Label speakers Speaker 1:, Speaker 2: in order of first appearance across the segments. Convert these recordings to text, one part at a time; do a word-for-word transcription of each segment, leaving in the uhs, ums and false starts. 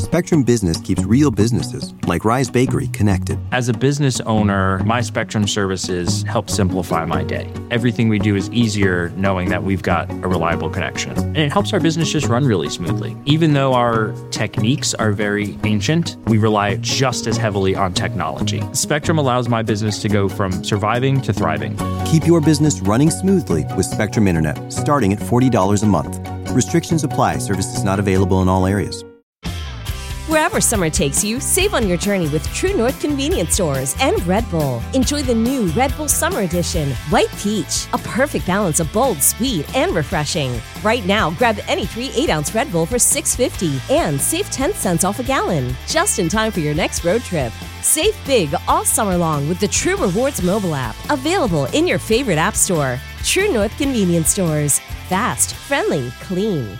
Speaker 1: Spectrum Business keeps real businesses, like Rise Bakery, connected.
Speaker 2: As a business owner, my Spectrum services help simplify my day. Everything we do is easier knowing that we've got a reliable connection. And it helps our business just run really smoothly. Even though our techniques are very ancient, we rely just as heavily on technology. Spectrum allows my business to go from surviving to thriving.
Speaker 1: Keep your business running smoothly with Spectrum Internet, starting at forty dollars a month. Restrictions apply. Services not available in all areas.
Speaker 3: Wherever summer takes you, save on your journey with True North Convenience Stores and Red Bull. Enjoy the new Red Bull Summer Edition, White Peach, a perfect balance of bold, sweet, and refreshing. Right now, grab any three eight-ounce Red Bull for six dollars and fifty cents and save ten cents off a gallon, just in time for your next road trip. Save big all summer long with the True Rewards mobile app, available in your favorite app store. True North Convenience Stores. Fast, friendly, clean.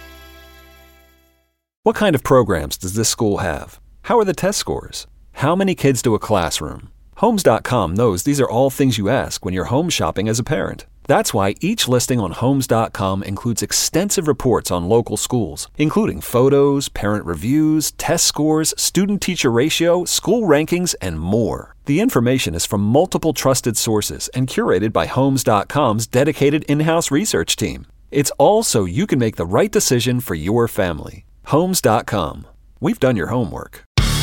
Speaker 4: What kind of programs does this school have? How are the test scores? How many kids do a classroom? Homes dot com knows these are all things you ask when you're home shopping as a parent. That's why each listing on Homes dot com includes extensive reports on local schools, including photos, parent reviews, test scores, student-teacher ratio, school rankings, and more. The information is from multiple trusted sources and curated by Homes dot com's dedicated in-house research team. It's all so you can make the right decision for your family. Homes dot com. We've done your homework.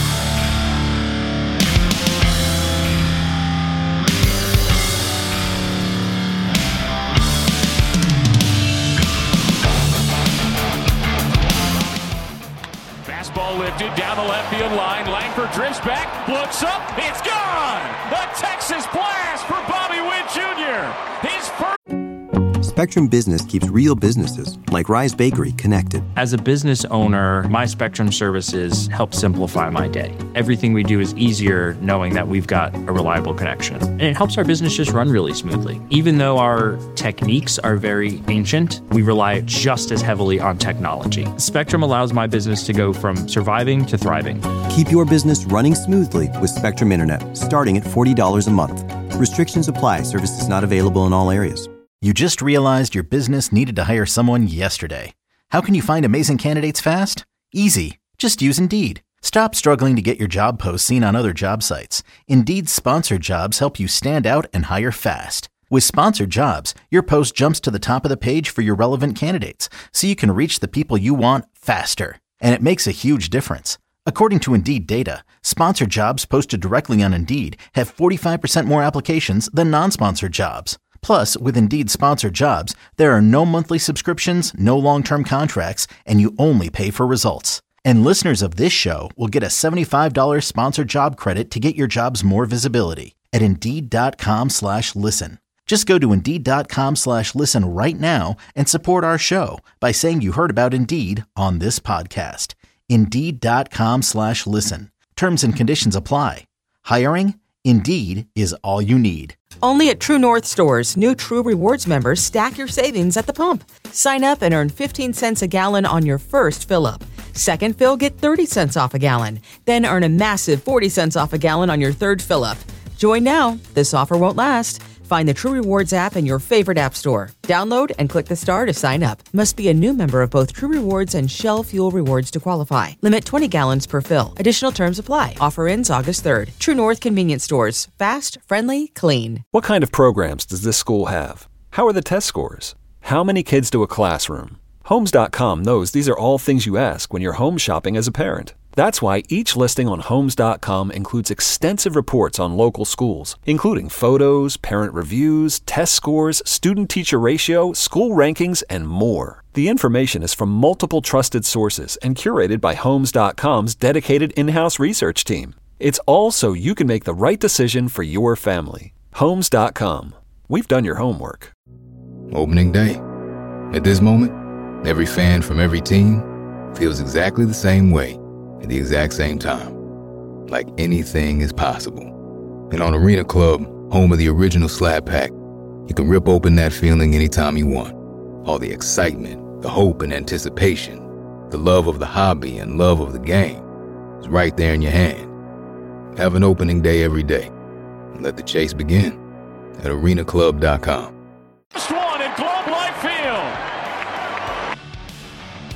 Speaker 5: Fastball lifted down the left field line. Langford drifts back, looks up, it's gone! A Texas blast for Bobby Witt Junior His first.
Speaker 1: Spectrum Business keeps real businesses, like Rise Bakery, connected.
Speaker 2: As a business owner, my Spectrum services help simplify my day. Everything we do is easier knowing that we've got a reliable connection. And it helps our business just run really smoothly. Even though our techniques are very ancient, we rely just as heavily on technology. Spectrum allows my business to go from surviving to thriving.
Speaker 1: Keep your business running smoothly with Spectrum Internet, starting at forty dollars a month. Restrictions apply. Services not available in all areas.
Speaker 6: You just realized your business needed to hire someone yesterday. How can you find amazing candidates fast? Easy. Just use Indeed. Stop struggling to get your job posts seen on other job sites. Indeed's sponsored jobs help you stand out and hire fast. With sponsored jobs, your post jumps to the top of the page for your relevant candidates, so you can reach the people you want faster. And it makes a huge difference. According to Indeed data, sponsored jobs posted directly on Indeed have forty-five percent more applications than non-sponsored jobs. Plus, with Indeed sponsored jobs, there are no monthly subscriptions, no long-term contracts, and you only pay for results. And listeners of this show will get a seventy-five dollars sponsored job credit to get your jobs more visibility at Indeed.com slash listen. Just go to Indeed.com slash listen right now and support our show by saying you heard about Indeed on this podcast. Indeed.com slash listen. Terms and conditions apply. Hiring? Indeed is all you need.
Speaker 7: Only at True North stores, new True Rewards members stack your savings at the pump. Sign up and earn fifteen cents a gallon on your first fill-up. Second fill, get thirty cents off a gallon. Then earn a massive forty cents off a gallon on your third fill-up. Join now. This offer won't last. Find the True Rewards app in your favorite app store. Download and click the star to sign up. Must be a new member of both True Rewards and Shell Fuel Rewards to qualify. Limit twenty gallons per fill. Additional terms apply. Offer ends August third. True North Convenience Stores. Fast, friendly, clean.
Speaker 4: What kind of programs does this school have? How are the test scores? How many kids do a classroom? Homes dot com knows these are all things you ask when you're home shopping as a parent. That's why each listing on Homes dot com includes extensive reports on local schools, including photos, parent reviews, test scores, student-teacher ratio, school rankings, and more. The information is from multiple trusted sources and curated by Homes dot com's dedicated in-house research team. It's all so you can make the right decision for your family. Homes dot com. We've done your homework.
Speaker 8: Opening day. At this moment, every fan from every team feels exactly the same way at the exact same time. Like anything is possible. And on Arena Club, home of the original Slab Pack, you can rip open that feeling anytime you want. All the excitement, the hope and anticipation, the love of the hobby and love of the game is right there in your hand. Have an opening day every day. And let the chase begin at arena club dot com.
Speaker 5: First one in Globe Life Field.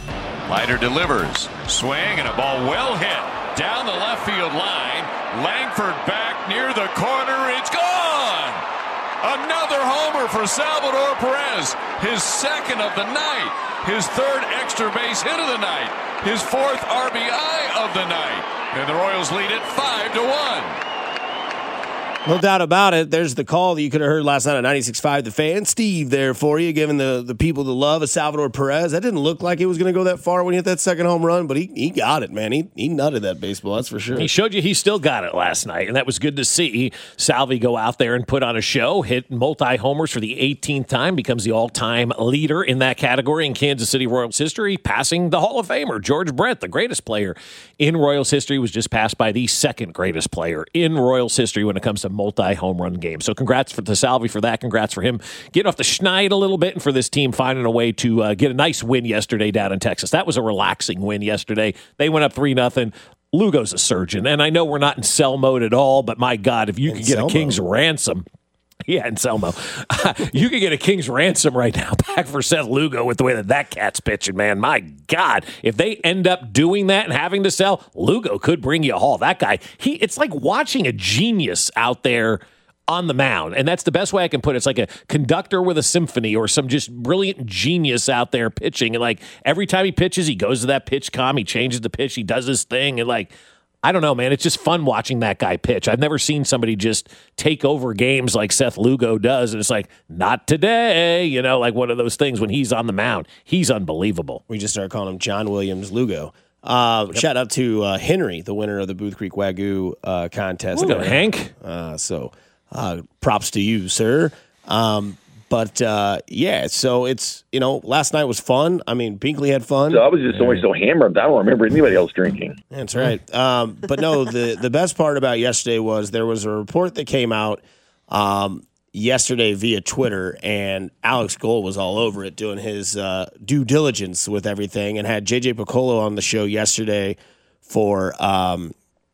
Speaker 5: Leiter delivers. Swing and a ball well hit. Down the left field line. Langford back near the corner. It's gone! Another homer for Salvador Perez. His second of the night. His third extra base hit of the night. His fourth R B I of the night. And the Royals lead it five to one.
Speaker 9: No doubt about it. There's the call that you could have heard last night on ninety-six point five The Fan. Steve there for you, giving the, the people the love of Salvador Perez. That didn't look like it was going to go that far when he hit that second home run, but he, he got it, man. He he nutted that baseball, that's for sure.
Speaker 10: He showed you he still got it last night, and that was good to see. Salvi go out there and put on a show, hit multi-homers for the eighteenth time, becomes the all-time leader in that category in Kansas City Royals history, passing the Hall of Famer, George Brett, the greatest player in Royals history, was just passed by the second greatest player in Royals history when it comes to multi-home run game. So congrats for, to Salvi for that. Congrats for him getting off the schneid a little bit and for this team finding a way to uh, get a nice win yesterday down in Texas. That was a relaxing win yesterday. They went up three nothing. Lugo's a surgeon, and I know we're not in sell mode at all, but my God, if you could get a king's ransom. Yeah, and Selmo. You could get a king's ransom right now back for Seth Lugo with the way that that cat's pitching, man. My God, if they end up doing that and having to sell, Lugo could bring you a haul. That guy, he it's like watching a genius out there on the mound, and that's the best way I can put it. It's like a conductor with a symphony or some just brilliant genius out there pitching, and like every time he pitches, he goes to that pitch comm, he changes the pitch, he does his thing, and like, I don't know, man, it's just fun watching that guy pitch. I've never seen somebody just take over games like Seth Lugo does, and it's like, not today, you know, like one of those things when he's on the mound. He's unbelievable.
Speaker 9: We just started calling him John Williams Lugo. Uh, yep. Shout out to uh, Henry, the winner of the Booth Creek Wagyu uh, contest.
Speaker 10: Look at Hank.
Speaker 9: Uh, so uh, props to you, sir. Um, but, uh, yeah, so it's, you know, last night was fun. I mean, Binkley had fun.
Speaker 11: So I was just always so hammered. I don't remember anybody else drinking.
Speaker 9: That's right. Um, but, no, the, the best part about yesterday was there was a report that came out um, yesterday via Twitter, and Alex Gold was all over it doing his uh, due diligence with everything, and had J J Piccolo on the show yesterday for um,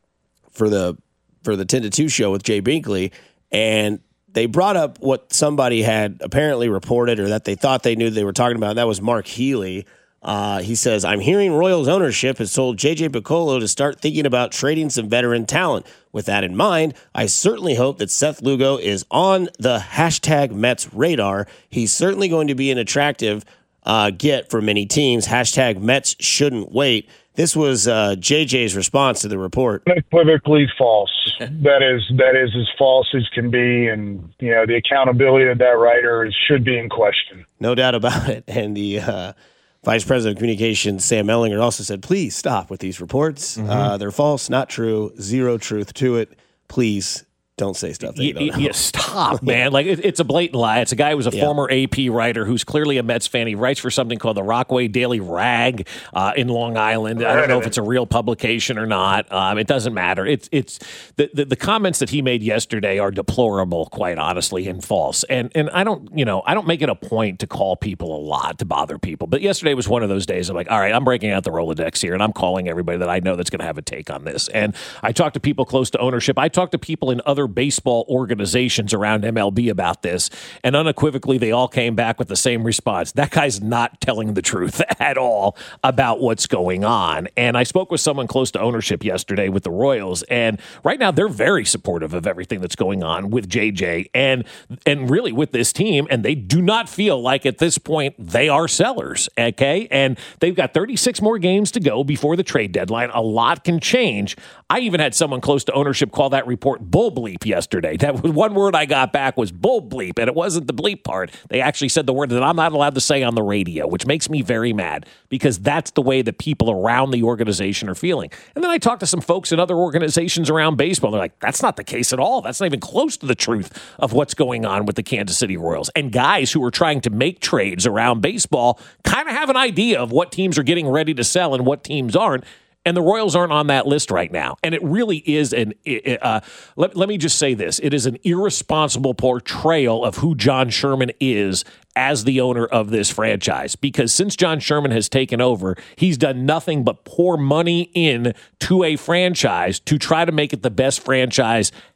Speaker 9: for the for the ten to two show with Jay Binkley, and they brought up what somebody had apparently reported or that they thought they knew they were talking about, and that was Mark Healy. Uh, he says, I'm hearing Royals ownership has told J J Piccolo to start thinking about trading some veteran talent. With that in mind, I certainly hope that Seth Lugo is on the hashtag Mets radar. He's certainly going to be an attractive uh, get for many teams. Hashtag Mets shouldn't wait. This was uh, J J's response to the report.
Speaker 12: Unequivocally false. that is that is as false as can be, and you know the accountability of that writer is, should be in question.
Speaker 9: No doubt about it. And the uh, Vice President of Communications, Sam Ellinger, also said, please stop with these reports. Mm-hmm. Uh, they're false, not true, zero truth to it. Please don't say stuff that you don't know.
Speaker 10: Yeah, stop, man. Like, it, it's a blatant lie. It's a guy who was a yeah. former A P writer who's clearly a Mets fan. He writes for something called the Rockaway Daily Rag uh, in Long Island. I don't know if it's a real publication or not. Um, it doesn't matter. It's it's the, the the comments that he made yesterday are deplorable, quite honestly, and false. And and I don't, you know, I don't make it a point to call people a lot, to bother people. But yesterday was one of those days. I'm like, all right, I'm breaking out the Rolodex here, and I'm calling everybody that I know that's going to have a take on this. And I talked to people close to ownership. I talked to people in other baseball organizations around M L B about this, and unequivocally they all came back with the same response. That guy's not telling the truth at all about what's going on. And I spoke with someone close to ownership yesterday with the Royals, and right now they're very supportive of everything that's going on with J J and and really with this team, and they do not feel like at this point they are sellers, okay? And they've got thirty-six more games to go before the trade deadline. A lot can change. I even had someone close to ownership call that report bull bleep yesterday. That was one word I got back was bull bleep, and it wasn't the bleep part. They actually said the word that I'm not allowed to say on the radio, which makes me very mad because that's the way that people around the organization are feeling. And then I talked to some folks in other organizations around baseball. They're like, that's not the case at all. That's not even close to the truth of what's going on with the Kansas City Royals. And guys who are trying to make trades around baseball kind of have an idea of what teams are getting ready to sell and what teams aren't. And the Royals aren't on that list right now. And it really is an, uh, let, let me just say this. It is an irresponsible portrayal of who John Sherman is as the owner of this franchise. Because since John Sherman has taken over, he's done nothing but pour money in to a franchise to try to make it the best franchise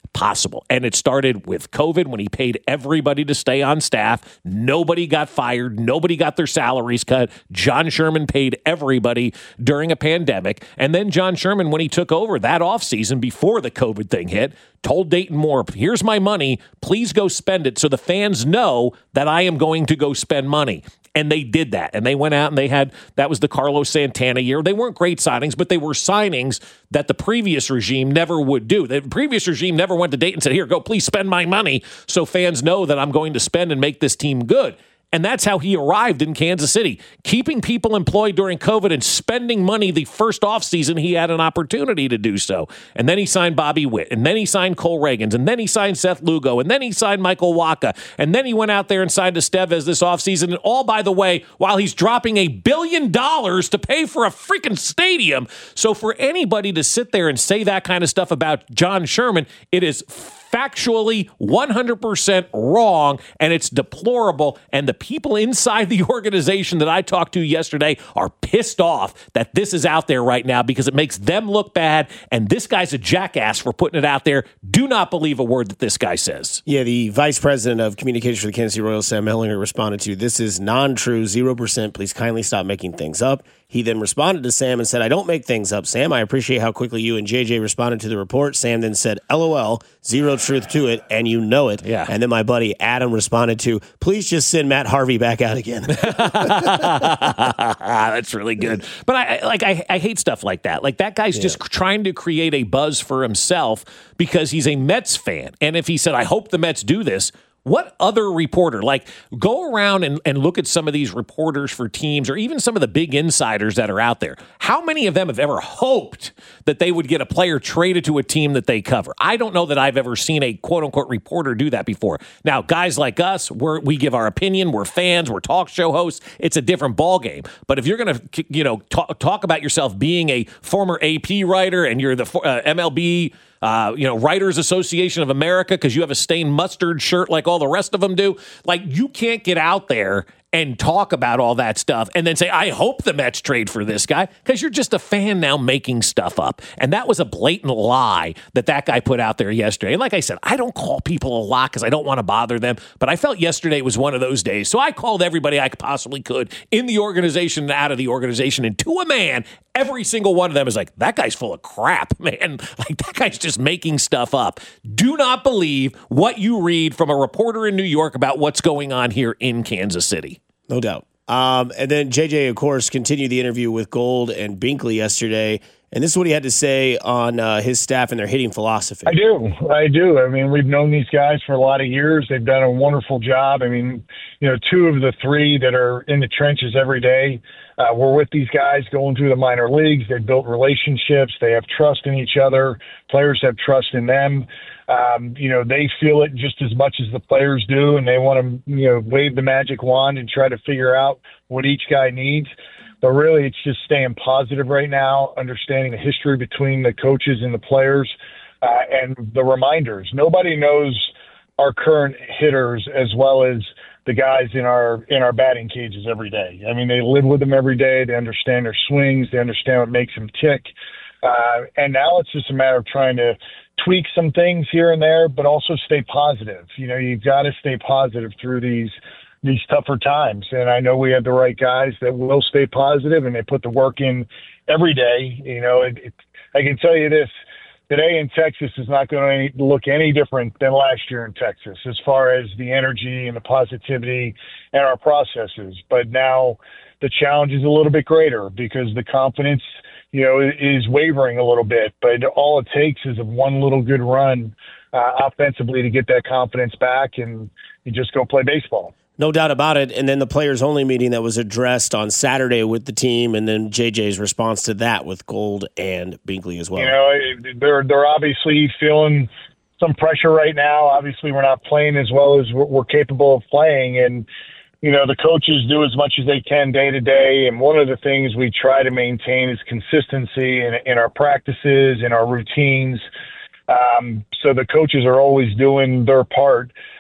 Speaker 10: possible. And it started with COVID when he paid everybody to stay on staff. Nobody got fired. Nobody got their salaries cut. John Sherman paid everybody during a pandemic. And then John Sherman, when he took over that offseason before the COVID thing hit, told Dayton Moore, here's my money. Please go spend it so the fans know that I am going to go spend money. And they did that. And they went out and they had, that was the Carlos Santana year. They weren't great signings, but they were signings that the previous regime never would do. The previous regime never went to Dayton and said, here, go, please spend my money so fans know that I'm going to spend and make this team good. And that's how he arrived in Kansas City, keeping people employed during COVID and spending money the first offseason he had an opportunity to do so. And then he signed Bobby Witt, and then he signed Cole Reagans, and then he signed Seth Lugo, and then he signed Michael Waka, and then he went out there and signed Estevez this offseason. And all, by the way, while he's dropping a billion dollars to pay for a freaking stadium. So for anybody to sit there and say that kind of stuff about John Sherman, it is factually one hundred percent wrong, and it's deplorable. And the people inside the organization that I talked to yesterday are pissed off that this is out there right now because it makes them look bad, and this guy's a jackass for putting it out there. Do not believe a word that this guy says.
Speaker 9: Yeah, the vice president of communications for the Kansas City Royals, Sam Hellinger, responded to, this is non-true, zero percent. Please kindly stop making things up. He then responded to Sam and said, I don't make things up, Sam. I appreciate how quickly you and J J responded to the report. Sam then said, LOL, zero truth to it, and you know it.
Speaker 10: Yeah.
Speaker 9: And then my buddy Adam responded to, please just send Matt Harvey back out again.
Speaker 10: That's really good. But I like I, I hate stuff like that. Like that guy's yeah. just trying to create a buzz for himself because he's a Mets fan. And if he said, I hope the Mets do this, what other reporter, like go around and, and look at some of these reporters for teams or even some of the big insiders that are out there. How many of them have ever hoped that they would get a player traded to a team that they cover? I don't know that I've ever seen a quote unquote reporter do that before. Now, guys like us, we're, we give our opinion. We're fans. We're talk show hosts. It's a different ballgame. But if you're going to, you know, talk, talk about yourself being a former A P writer and you're the uh, M L B Uh, you know, Writers Association of America because you have a stained mustard shirt like all the rest of them do. Like, you can't get out there and talk about all that stuff and then say, I hope the Mets trade for this guy, because you're just a fan now making stuff up. And that was a blatant lie that that guy put out there yesterday. And like I said, I don't call people a lot because I don't want to bother them, but I felt yesterday was one of those days. So I called everybody I possibly could in the organization and out of the organization. And to a man, every single one of them is like, that guy's full of crap, man. Like, that guy's just making stuff up. Do not believe what you read from a reporter in New York about what's going on here in Kansas City.
Speaker 9: No doubt. Um, and then J J, of course, continued the interview with Gold and Binkley yesterday. And this is what he had to say on uh, his staff and their hitting philosophy.
Speaker 12: I do. I do. I mean, we've known these guys for a lot of years. They've done a wonderful job. I mean, you know, two of the three that are in the trenches every day uh, were with these guys going through the minor leagues. They've built relationships. They have trust in each other. Players have trust in them. Um, you know, they feel it just as much as the players do, and they want to, you know, wave the magic wand and try to figure out what each guy needs. But really, it's just staying positive right now, understanding the history between the coaches and the players, uh, and the reminders. Nobody knows our current hitters as well as the guys in our in our batting cages every day. I mean, they live with them every day. They understand their swings. They understand what makes them tick. Uh, and now it's just a matter of trying to tweak some things here and there, but also stay positive. You know, you've got to stay positive through these these tougher times. And I know we have the right guys that will stay positive, and they put the work in every day. You know, it, it, I can tell you this, today in Texas is not going to look any different than last year in Texas as far as the energy and the positivity and our processes. But now the challenge is a little bit greater because the confidence, you know, is wavering a little bit. But all it takes is one little good run uh, offensively to get that confidence back, and you just go play baseball.
Speaker 9: No doubt about it. And then the players-only meeting that was addressed on Saturday with the team, and then J J's response to that with Gold and Binkley as well.
Speaker 12: You know, they're they're obviously feeling some pressure right now. Obviously, we're not playing as well as we're capable of playing, and you know, the coaches do as much as they can day to day. And one of the things we try to maintain is consistency in, in our practices, in our routines. Um, so the coaches are always doing their part.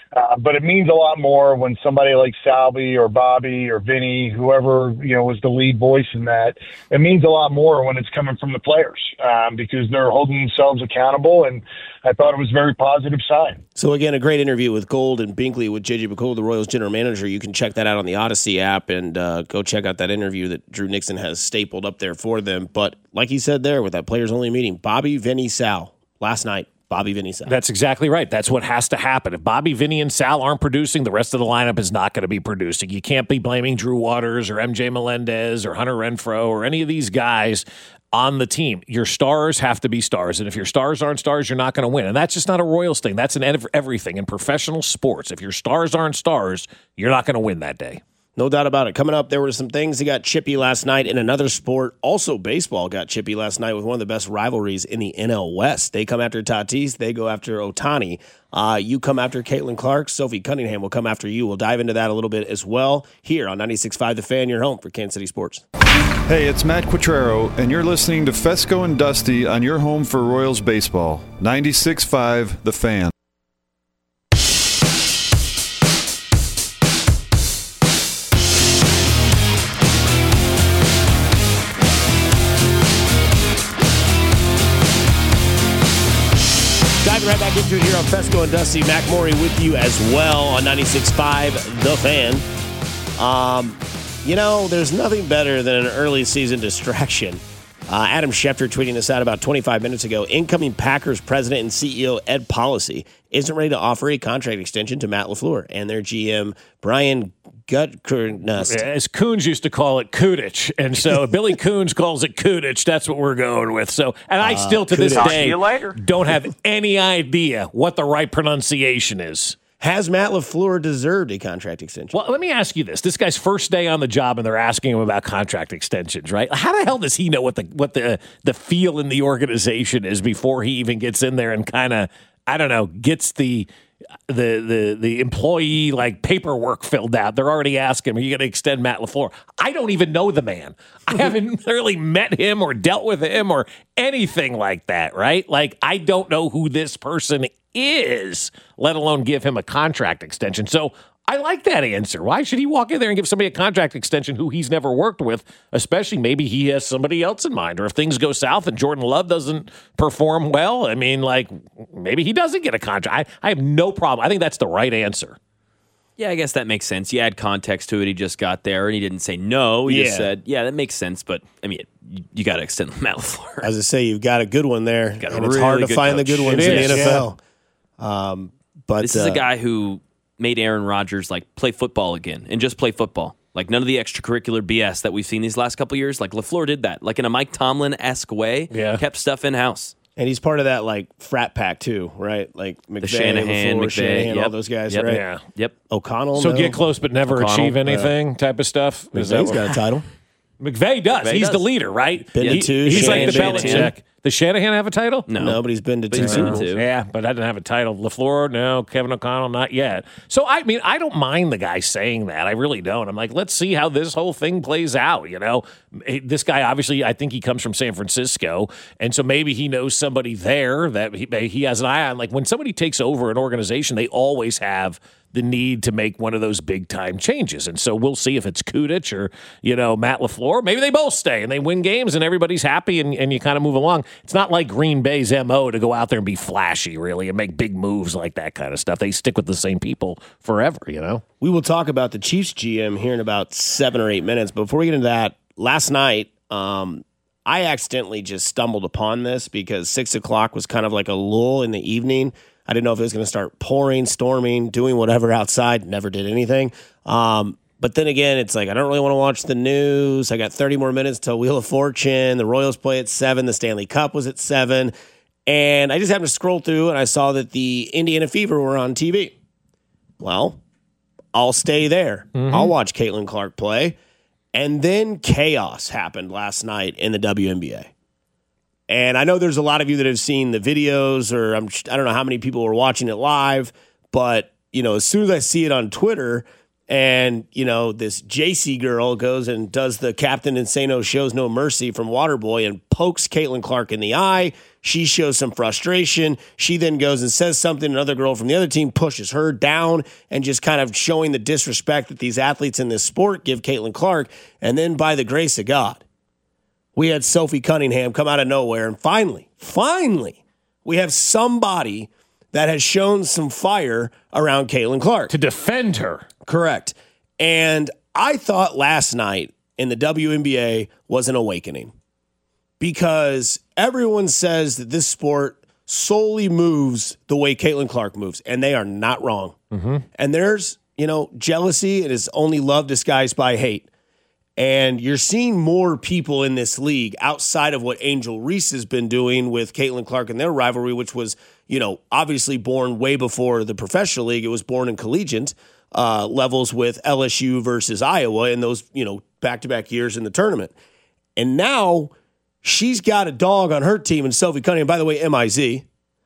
Speaker 12: Uh, but it means a lot more when somebody like Salvi or Bobby or Vinny, whoever, you know, was the lead voice in that, it means a lot more when it's coming from the players um, because they're holding themselves accountable. And I thought it was a very positive sign.
Speaker 9: So, again, a great interview with Gold and Binkley with J J McCullough, the Royals general manager. You can check that out on the Odyssey app and uh, go check out that interview that Drew Nixon has stapled up there for them. But like he said there with that players-only meeting, Bobby, Vinny, Sal, last night, Bobby, Vinny, Sal.
Speaker 10: That's exactly right. That's what has to happen. If Bobby, Vinny, and Sal aren't producing, the rest of the lineup is not going to be producing. You can't be blaming Drew Waters or M J Melendez or Hunter Renfroe or any of these guys on the team. Your stars have to be stars. And if your stars aren't stars, you're not going to win. And that's just not a Royals thing. That's in everything. In professional sports, if your stars aren't stars, you're not going to win that day.
Speaker 9: No doubt about it. Coming up, there were some things that got chippy last night in another sport. Also, baseball got chippy last night with one of the best rivalries in the N L West. They come after Tatis. They go after Ohtani. Uh, you come after Caitlin Clark. Sophie Cunningham will come after you. We'll dive into that a little bit as well here on ninety-six point five The Fan, your home for Kansas City sports.
Speaker 13: Hey, it's Matt Quattrero, and you're listening to Fesco and Dusty on your home for Royals baseball. ninety-six point five The Fan.
Speaker 9: Right back into it here on Fesco and Dusty. Mac Morey with you as well on ninety-six point five The Fan. Um, you know, there's nothing better than an early season distraction. Uh, Adam Schefter tweeting this out about twenty-five minutes ago. Incoming Packers president and C E O Ed Policy isn't ready to offer a contract extension to Matt LaFleur and their G M Brian Gutekunst.
Speaker 10: As Coons used to call it, Kudich. And so Billy Coons calls it Kudich. That's what we're going with. So, and I still to this day don't have any idea what the right pronunciation is.
Speaker 9: Has Matt LaFleur deserved a contract extension?
Speaker 10: Well, let me ask you this. This guy's first day on the job, and they're asking him about contract extensions, right? How the hell does he know what the what the the feel in the organization is before he even gets in there and kind of, I don't know, gets the the the the employee like paperwork filled out? They're already asking him, are you going to extend Matt LaFleur? I don't even know the man. I haven't really met him or dealt with him or anything like that, right? Like, I don't know who this person is, let alone give him a contract extension. So I like that answer. Why should he walk in there and give somebody a contract extension who he's never worked with, especially maybe he has somebody else in mind? Or if things go south and Jordan Love doesn't perform well, I mean, like, maybe he doesn't get a contract. I, I have no problem. I think that's the right answer.
Speaker 14: Yeah, I guess that makes sense. You add context to it. He just got there, and he didn't say no. He
Speaker 9: Yeah.
Speaker 14: just said, yeah, that makes sense. But, I mean, you, you got to extend Matt LaFleur.
Speaker 9: As I say, you've got a good one there,
Speaker 14: Got a
Speaker 9: and it's
Speaker 14: really
Speaker 9: hard to
Speaker 14: good
Speaker 9: find
Speaker 14: coach.
Speaker 9: the good ones
Speaker 14: It
Speaker 9: in
Speaker 14: is,
Speaker 9: the N F L.
Speaker 14: yeah.
Speaker 9: Um, but
Speaker 14: This is
Speaker 9: uh,
Speaker 14: a guy who made Aaron Rodgers, like, play football again and just play football. Like, none of the extracurricular B S that we've seen these last couple years. Like, LaFleur did that. Like, in a Mike Tomlin-esque way,
Speaker 9: Yeah.
Speaker 14: kept stuff in-house.
Speaker 9: And he's part of that, like, frat pack, too, right? Like, McVay,
Speaker 14: The Shanahan,
Speaker 9: LaFleur,
Speaker 14: McVay,
Speaker 9: Shanahan,
Speaker 14: yep.
Speaker 9: all those guys,
Speaker 14: Yep.
Speaker 9: right?
Speaker 14: Yeah. Yep.
Speaker 9: O'Connell,
Speaker 10: So
Speaker 9: no?
Speaker 10: get close but never
Speaker 9: O'Connell,
Speaker 10: achieve
Speaker 9: uh,
Speaker 10: anything type of stuff? Is that
Speaker 9: McVay's
Speaker 10: what-
Speaker 9: got a title.
Speaker 10: McVay does.
Speaker 9: McVay
Speaker 10: he's
Speaker 9: does.
Speaker 10: the leader, right?
Speaker 9: Been to
Speaker 10: He-
Speaker 9: two,
Speaker 10: He's like the
Speaker 9: Shanahan been to two.
Speaker 10: Belichick. Does Shanahan have a title?
Speaker 14: No.
Speaker 9: No, but he's been to
Speaker 14: But
Speaker 9: two
Speaker 14: he's
Speaker 9: Super
Speaker 14: been to
Speaker 9: Bowls.
Speaker 14: two.
Speaker 10: Yeah, but I didn't have a title. LaFleur, no. Kevin O'Connell, not yet. So, I mean, I don't mind the guy saying that. I really don't. I'm like, let's see how this whole thing plays out, you know? This guy, obviously, I think he comes from San Francisco, and so maybe he knows somebody there that he, he has an eye on. Like, when somebody takes over an organization, they always have the need to make one of those big-time changes. And so we'll see if it's Kudich or, you know, Matt LaFleur. Maybe they both stay and they win games and everybody's happy and, and you kind of move along. It's not like Green Bay's M O to go out there and be flashy, really, and make big moves like that kind of stuff. They stick with the same people forever, you know?
Speaker 9: We will talk about the Chiefs G M here in about seven or eight minutes. But before we get into that, last night, um, I accidentally just stumbled upon this because six o'clock was kind of like a lull in the evening. I didn't know if it was going to start pouring, storming, doing whatever outside. Never did anything. Um, but then again, it's like I don't really want to watch the news. I got thirty more minutes till Wheel of Fortune. The Royals play at seven. The Stanley Cup was at seven. And I just happened to scroll through, and I saw that the Indiana Fever were on T V. Well, I'll stay there.
Speaker 10: Mm-hmm.
Speaker 9: I'll watch Caitlin Clark play. And then chaos happened last night in the W N B A. And I know there's a lot of you that have seen the videos, or I'm, I don't know how many people were watching it live, but you know, as soon as I see it on Twitter, And, you know, this J C girl goes and does the Captain Insano Shows No Mercy from Waterboy and pokes Caitlin Clark in the eye. She shows some frustration. She then goes and says something. Another girl from the other team pushes her down and just kind of showing the disrespect that these athletes in this sport give Caitlin Clark. And then by the grace of God, we had Sophie Cunningham come out of nowhere. And finally, finally, we have somebody that has shown some fire around Caitlin Clark.
Speaker 10: To defend her.
Speaker 9: Correct. And I thought last night in the W N B A was an awakening because everyone says that this sport solely moves the way Caitlin Clark moves, and they are not wrong.
Speaker 10: Mm-hmm.
Speaker 9: And there's, you know, jealousy. It is only love disguised by hate. And you're seeing more people in this league outside of what Angel Reese has been doing with Caitlin Clark and their rivalry, which was, you know, obviously born way before the professional league. It was born in collegiate uh, levels with L S U versus Iowa in those, you know, back-to-back years in the tournament. And now she's got a dog on her team, and Sophie Cunningham, by the way, M I Z.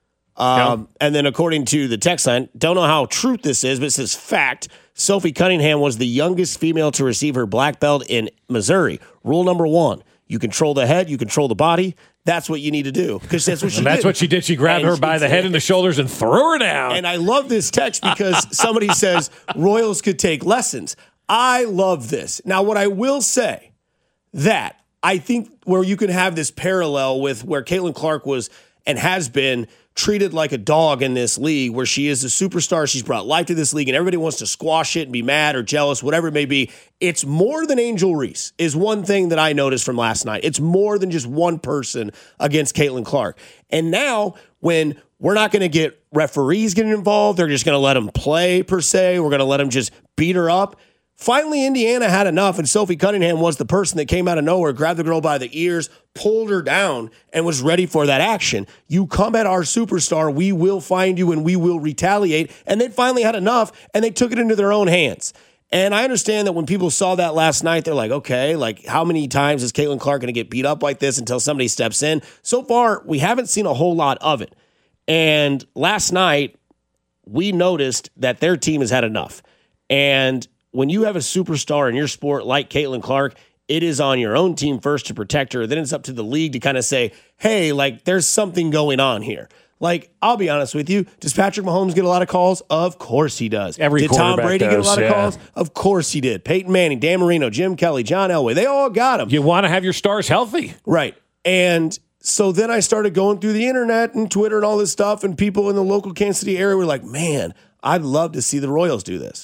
Speaker 9: Um, yeah. And then according to the text line, don't know how true this is, but it says fact, Sophie Cunningham was the youngest female to receive her black belt in Missouri. Rule number one, you control the head, you control the body. That's what you need to do because that's what she
Speaker 10: and that's
Speaker 9: did.
Speaker 10: what she did. She grabbed and her by the head and the shoulders and threw her down.
Speaker 9: And I love this text because somebody says Royals could take lessons. I love this. Now, what I will say that I think where you can have this parallel with where Caitlin Clark was and has been treated like a dog in this league, where she is a superstar. She's brought life to this league, and everybody wants to squash it and be mad or jealous, whatever it may be. It's more than Angel Reese is one thing that I noticed from last night. It's more than just one person against Caitlin Clark. And now when we're not going to get referees getting involved, they're just going to let them play per se. We're going to let them just beat her up. Finally, Indiana had enough, and Sophie Cunningham was the person that came out of nowhere, grabbed the girl by the ears, pulled her down, and was ready for that action. You come at our superstar, we will find you, and we will retaliate. And they finally had enough, and they took it into their own hands. And I understand that when people saw that last night, they're like, okay, like how many times is Caitlin Clark going to get beat up like this until somebody steps in? So far, we haven't seen a whole lot of it. And last night, we noticed that their team has had enough. And when you have a superstar in your sport like Caitlin Clark, it is on your own team first to protect her. Then it's up to the league to kind of say, hey, like there's something going on here. Like, I'll be honest with you. Does Patrick Mahomes get a lot of calls? Of course he does.
Speaker 10: Every
Speaker 9: did Tom Brady
Speaker 10: does,
Speaker 9: get a lot
Speaker 10: yeah.
Speaker 9: of calls? Of course he did. Peyton Manning, Dan Marino, Jim Kelly, John Elway, they all got him.
Speaker 10: You want to have your stars healthy.
Speaker 9: Right. And so then I started going through the internet and Twitter and all this stuff, and people in the local Kansas City area were like, man, I'd love to see the Royals do this.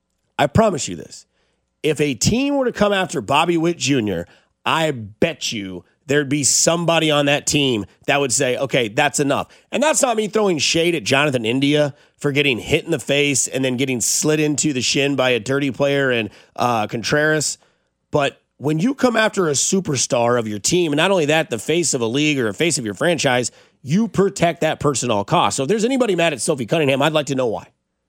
Speaker 9: I promise you this. If a team were to come after Bobby Witt Junior, I bet you there'd be somebody on that team that would say, okay, that's enough. And that's not me throwing shade at Jonathan India for getting hit in the face and then getting slid into the shin by a dirty player and uh, Contreras. But when you come after a superstar of your team, and not only that, the face of a league or a face of your franchise, you protect that person at all costs. So if there's anybody mad at Sophie Cunningham, I'd like to know why.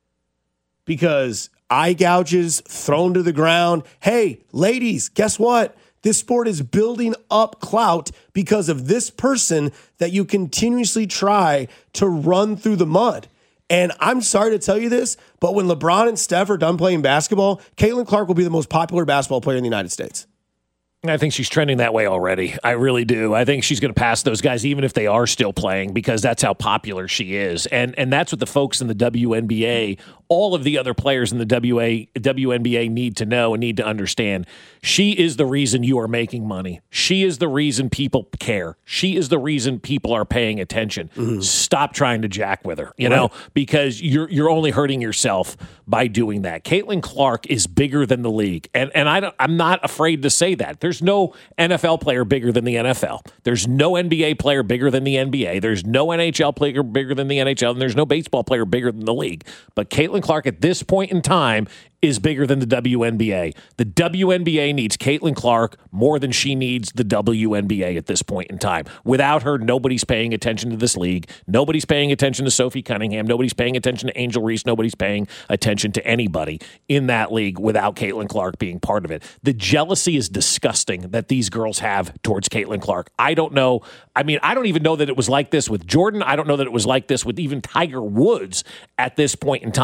Speaker 9: Because eye gouges thrown to the ground. Hey, ladies, guess what? This sport is building up clout because of this person that you continuously try to run through the mud. And I'm sorry to tell you this, but when LeBron and Steph are done playing basketball, Caitlin Clark will be the most popular basketball player in the United States.
Speaker 10: I think she's trending that way already. I really do. I think she's going to pass those guys, even if they are still playing, because that's how popular she is. And and that's what the folks in the W N B A, all of the other players in the W N B A need to know and need to understand. She is the reason you are making money. She is the reason people care. She is the reason people are paying attention. Mm-hmm. Stop trying to jack with her, you right. know, because you're you're only hurting yourself by doing that. Caitlin Clark is bigger than the league. And and I don't, I'm not afraid to say that. There's no N F L player bigger than the N F L. There's no N B A player bigger than the N B A. There's no N H L player bigger than the N H L. And there's no baseball player bigger than the league. But Caitlin Clark at this point in time is bigger than the W N B A. The W N B A needs Caitlin Clark more than she needs the W N B A at this point in time. Without her, nobody's paying attention to this league. Nobody's paying attention to Sophie Cunningham. Nobody's paying attention to Angel Reese. Nobody's paying attention to anybody in that league without Caitlin Clark being part of it. The jealousy is disgusting that these girls have towards Caitlin Clark. I don't know. I mean, I don't even know that it was like this with Jordan. I don't know that it was like this with even Tiger Woods at this point in time.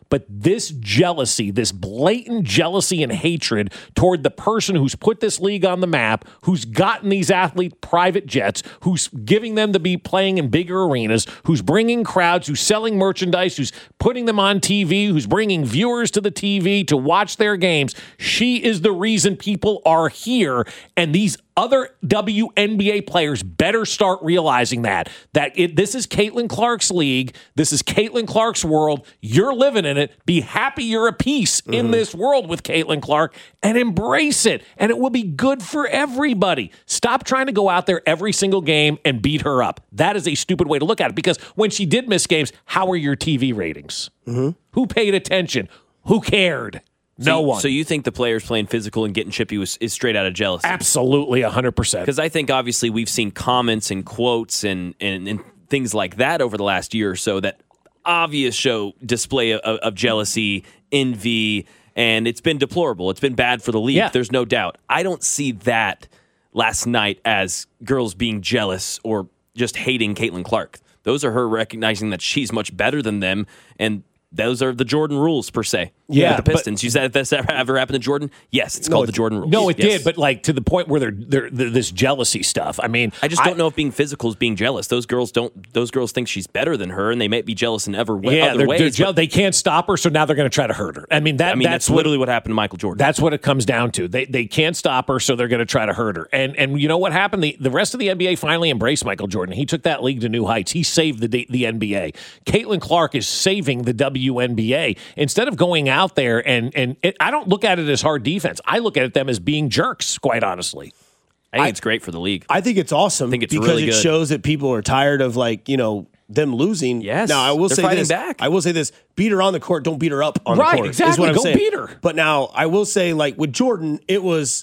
Speaker 10: But this jealousy, this blatant jealousy and hatred toward the person who's put this league on the map, who's gotten these athlete private jets, who's giving them to be playing in bigger arenas, who's bringing crowds, who's selling merchandise, who's putting them on T V, who's bringing viewers to the T V to watch their games. She is the reason people are here, and these other W N B A players better start realizing that. That it, this is Caitlin Clark's league. This is Caitlin Clark's world. You're living in it. Be happy you're a piece mm-hmm. in this world with Caitlin Clark and embrace it. And it will be good for everybody. Stop trying to go out there every single game and beat her up. That is a stupid way to look at it, because when she did miss games, how are your T V ratings?
Speaker 9: Mm-hmm.
Speaker 10: Who paid attention? Who cared? No
Speaker 14: so,
Speaker 10: one.
Speaker 14: So you think the players playing physical and getting chippy was, is straight out of jealousy?
Speaker 10: Absolutely, one hundred percent.
Speaker 14: Because I think obviously we've seen comments and quotes and, and, and things like that over the last year or so that obvious show display of, of jealousy, envy, and it's been deplorable. It's been bad for the league.
Speaker 10: Yeah.
Speaker 14: There's no doubt. I don't see that last night as girls being jealous or just hating Caitlin Clark. Those are her recognizing that she's much better than them, and those are the Jordan rules, per se.
Speaker 10: Yeah,
Speaker 14: with the Pistons. You said if this ever, ever happened to Jordan? Yes, it's
Speaker 10: No,
Speaker 14: called
Speaker 10: it-
Speaker 14: the Jordan rules.
Speaker 10: No, it
Speaker 14: Yes.
Speaker 10: did, but like to the point where they're, they're, they're this jealousy stuff. I mean,
Speaker 14: I just don't know if being physical is being jealous. Those girls don't. Those girls think she's better than her, and they might be jealous in ever way,
Speaker 10: Yeah,
Speaker 14: other
Speaker 10: they're,
Speaker 14: ways.
Speaker 10: they're
Speaker 14: but-
Speaker 10: jealous. They can't stop her, so now they're going to try to hurt her. I mean, that
Speaker 14: I mean,
Speaker 10: that's,
Speaker 14: that's, literally what happened to Michael Jordan.
Speaker 10: That's what it comes down to. They they can't stop her, so they're going to try to hurt her. And and you know what happened? The the rest of the N B A finally embraced Michael Jordan. He took that league to new heights. He saved the the N B A. Caitlin Clark is saving the W N B A. Instead of going out there and and it, I don't look at it as hard defense. I look at them as being jerks, quite honestly.
Speaker 14: I think it's great for the league.
Speaker 9: I think it's awesome.
Speaker 14: I think it's
Speaker 9: because
Speaker 14: really
Speaker 9: it
Speaker 14: good.
Speaker 9: shows that people are tired of, like, you know, them losing.
Speaker 14: Yes,
Speaker 9: Now I will
Speaker 14: they're
Speaker 9: say
Speaker 14: fighting
Speaker 9: this.
Speaker 14: back.
Speaker 9: I will say this: beat her on the court, don't beat her up on
Speaker 10: Right,
Speaker 9: the court.
Speaker 10: exactly.
Speaker 9: Is what I'm
Speaker 10: Go
Speaker 9: saying.
Speaker 10: beat her.
Speaker 9: But now I will say, like with Jordan, it was.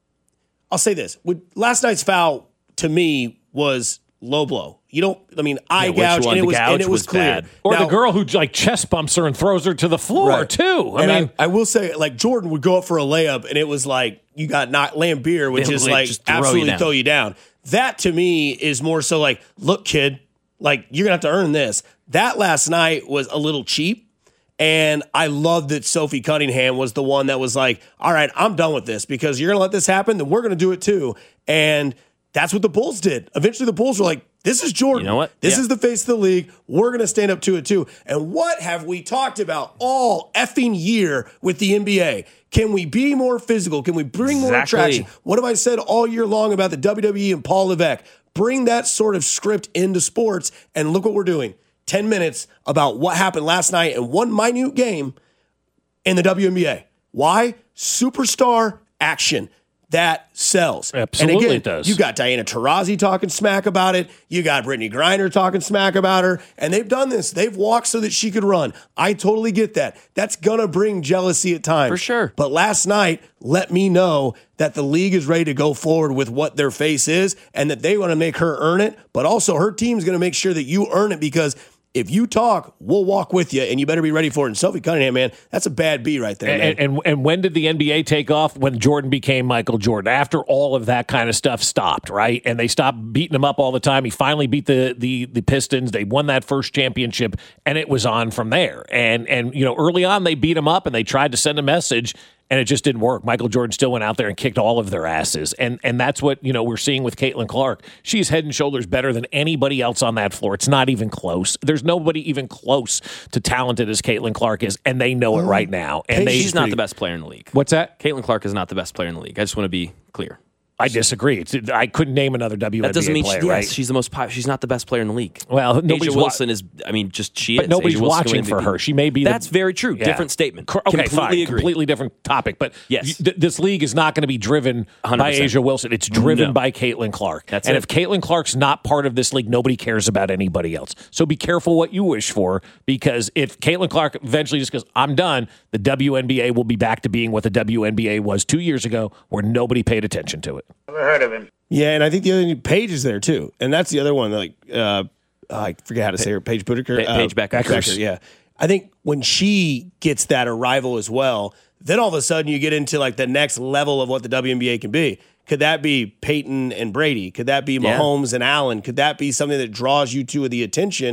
Speaker 9: I'll say this: with last night's foul, to me was low blow. You don't. I mean, eye
Speaker 10: Yeah, which
Speaker 9: gouge,
Speaker 10: one?
Speaker 9: and it
Speaker 10: The
Speaker 9: was
Speaker 10: gouge
Speaker 9: and it was,
Speaker 10: was
Speaker 9: clear.
Speaker 10: bad. Or
Speaker 9: Now-
Speaker 10: the girl who like chest bumps her and throws her to the floor
Speaker 9: Right.
Speaker 10: too. I
Speaker 9: and
Speaker 10: mean,
Speaker 9: I, I will say, like Jordan would go up for a layup, and it was like you got not Lambeer, which
Speaker 14: They
Speaker 9: is
Speaker 14: would
Speaker 9: like
Speaker 14: just throw you
Speaker 9: absolutely
Speaker 14: down.
Speaker 9: throw you down. That to me is more so like, look, kid, like you're gonna have to earn this. That last night was a little cheap, and I love that Sophie Cunningham was the one that was like, all right, I'm done with this because you're gonna let this happen, then we're gonna do it too. And that's what the Bulls did. Eventually, the Bulls were like, this is Jordan.
Speaker 14: You know what?
Speaker 9: This
Speaker 14: Yeah.
Speaker 9: is the face of the league. We're going to stand up to it too. And what have we talked about all effing year with the N B A? Can we be more physical? Can we bring more
Speaker 14: Exactly.
Speaker 9: attraction? What have I said all year long about the W W E and Paul Levesque? Bring that sort of script into sports, and look what we're doing. ten minutes about what happened last night in one minute game in the W N B A. Why? Superstar action. That sells.
Speaker 10: Absolutely
Speaker 9: and again,
Speaker 10: it does.
Speaker 9: You got Diana Taurasi talking smack about it. You got Brittany Griner talking smack about her. And they've done this. They've walked so that she could run. I totally get that. That's going to bring jealousy at times.
Speaker 14: For sure.
Speaker 9: But last night, let me know that the league is ready to go forward with what their face is and that they want to make her earn it. But also her team's going to make sure that you earn it, because if you talk, we'll walk with you, and you better be ready for it. And Sophie Cunningham, man, that's a bad B right there, man.
Speaker 10: And, and and when did the N B A take off? When Jordan became Michael Jordan. After all of that kind of stuff stopped, right? And they stopped beating him up all the time. He finally beat the the the Pistons. They won that first championship, and it was on from there. And and you know, early on they beat him up, and they tried to send a message, and it just didn't work. Michael Jordan still went out there and kicked all of their asses. And and that's what, you know, we're seeing with Caitlin Clark. She's head and shoulders better than anybody else on that floor. It's not even close. There's nobody even close to talented as Caitlin Clark is, and they know it right now. And they,
Speaker 14: She's not the best player in the league.
Speaker 10: What's that?
Speaker 14: Caitlin Clark is not the best player in the league. I just want to be clear.
Speaker 10: I disagree. It's, I couldn't name another W N B A
Speaker 14: That doesn't mean
Speaker 10: player,
Speaker 14: she,
Speaker 10: right?
Speaker 14: yes, she's the most. Pop, she's not the best player in the league.
Speaker 10: Well,
Speaker 14: Asia
Speaker 10: nobody's wa-
Speaker 14: Wilson is. I mean, just she
Speaker 10: but
Speaker 14: is.
Speaker 10: nobody's
Speaker 14: Asia Wilson
Speaker 10: watching
Speaker 14: M V P.
Speaker 10: for her. She may be. the-
Speaker 14: That's very true.
Speaker 10: Yeah.
Speaker 14: Different statement.
Speaker 10: Cor- Okay,
Speaker 14: completely
Speaker 10: fine.
Speaker 14: agree.
Speaker 10: Completely different topic. But
Speaker 14: Yes.
Speaker 10: th- this league is not going to be driven
Speaker 14: one hundred
Speaker 10: by
Speaker 14: percent.
Speaker 10: Asia Wilson. It's driven
Speaker 14: No.
Speaker 10: by Caitlin Clark.
Speaker 14: That's
Speaker 10: and
Speaker 14: it.
Speaker 10: if Caitlin Clark's not part of this league, nobody cares about anybody else. So be careful what you wish for, because if Caitlin Clark eventually just goes, I'm done, the W N B A will be back to being what the W N B A was two years ago, where nobody paid attention to it.
Speaker 12: Never heard of him.
Speaker 9: Yeah, and I think the other Paige is there too, and that's the other one. Like, uh, I forget how to say her, Paige Budiker,
Speaker 14: Pa- Paige Becker.
Speaker 9: Becker. Yeah, I think when she gets that arrival as well, then all of a sudden you get into like the next level of what the W N B A can be. Could that be Peyton and Brady? Could that be
Speaker 14: Yeah.
Speaker 9: Mahomes and Allen? Could that be something that draws you to the attention?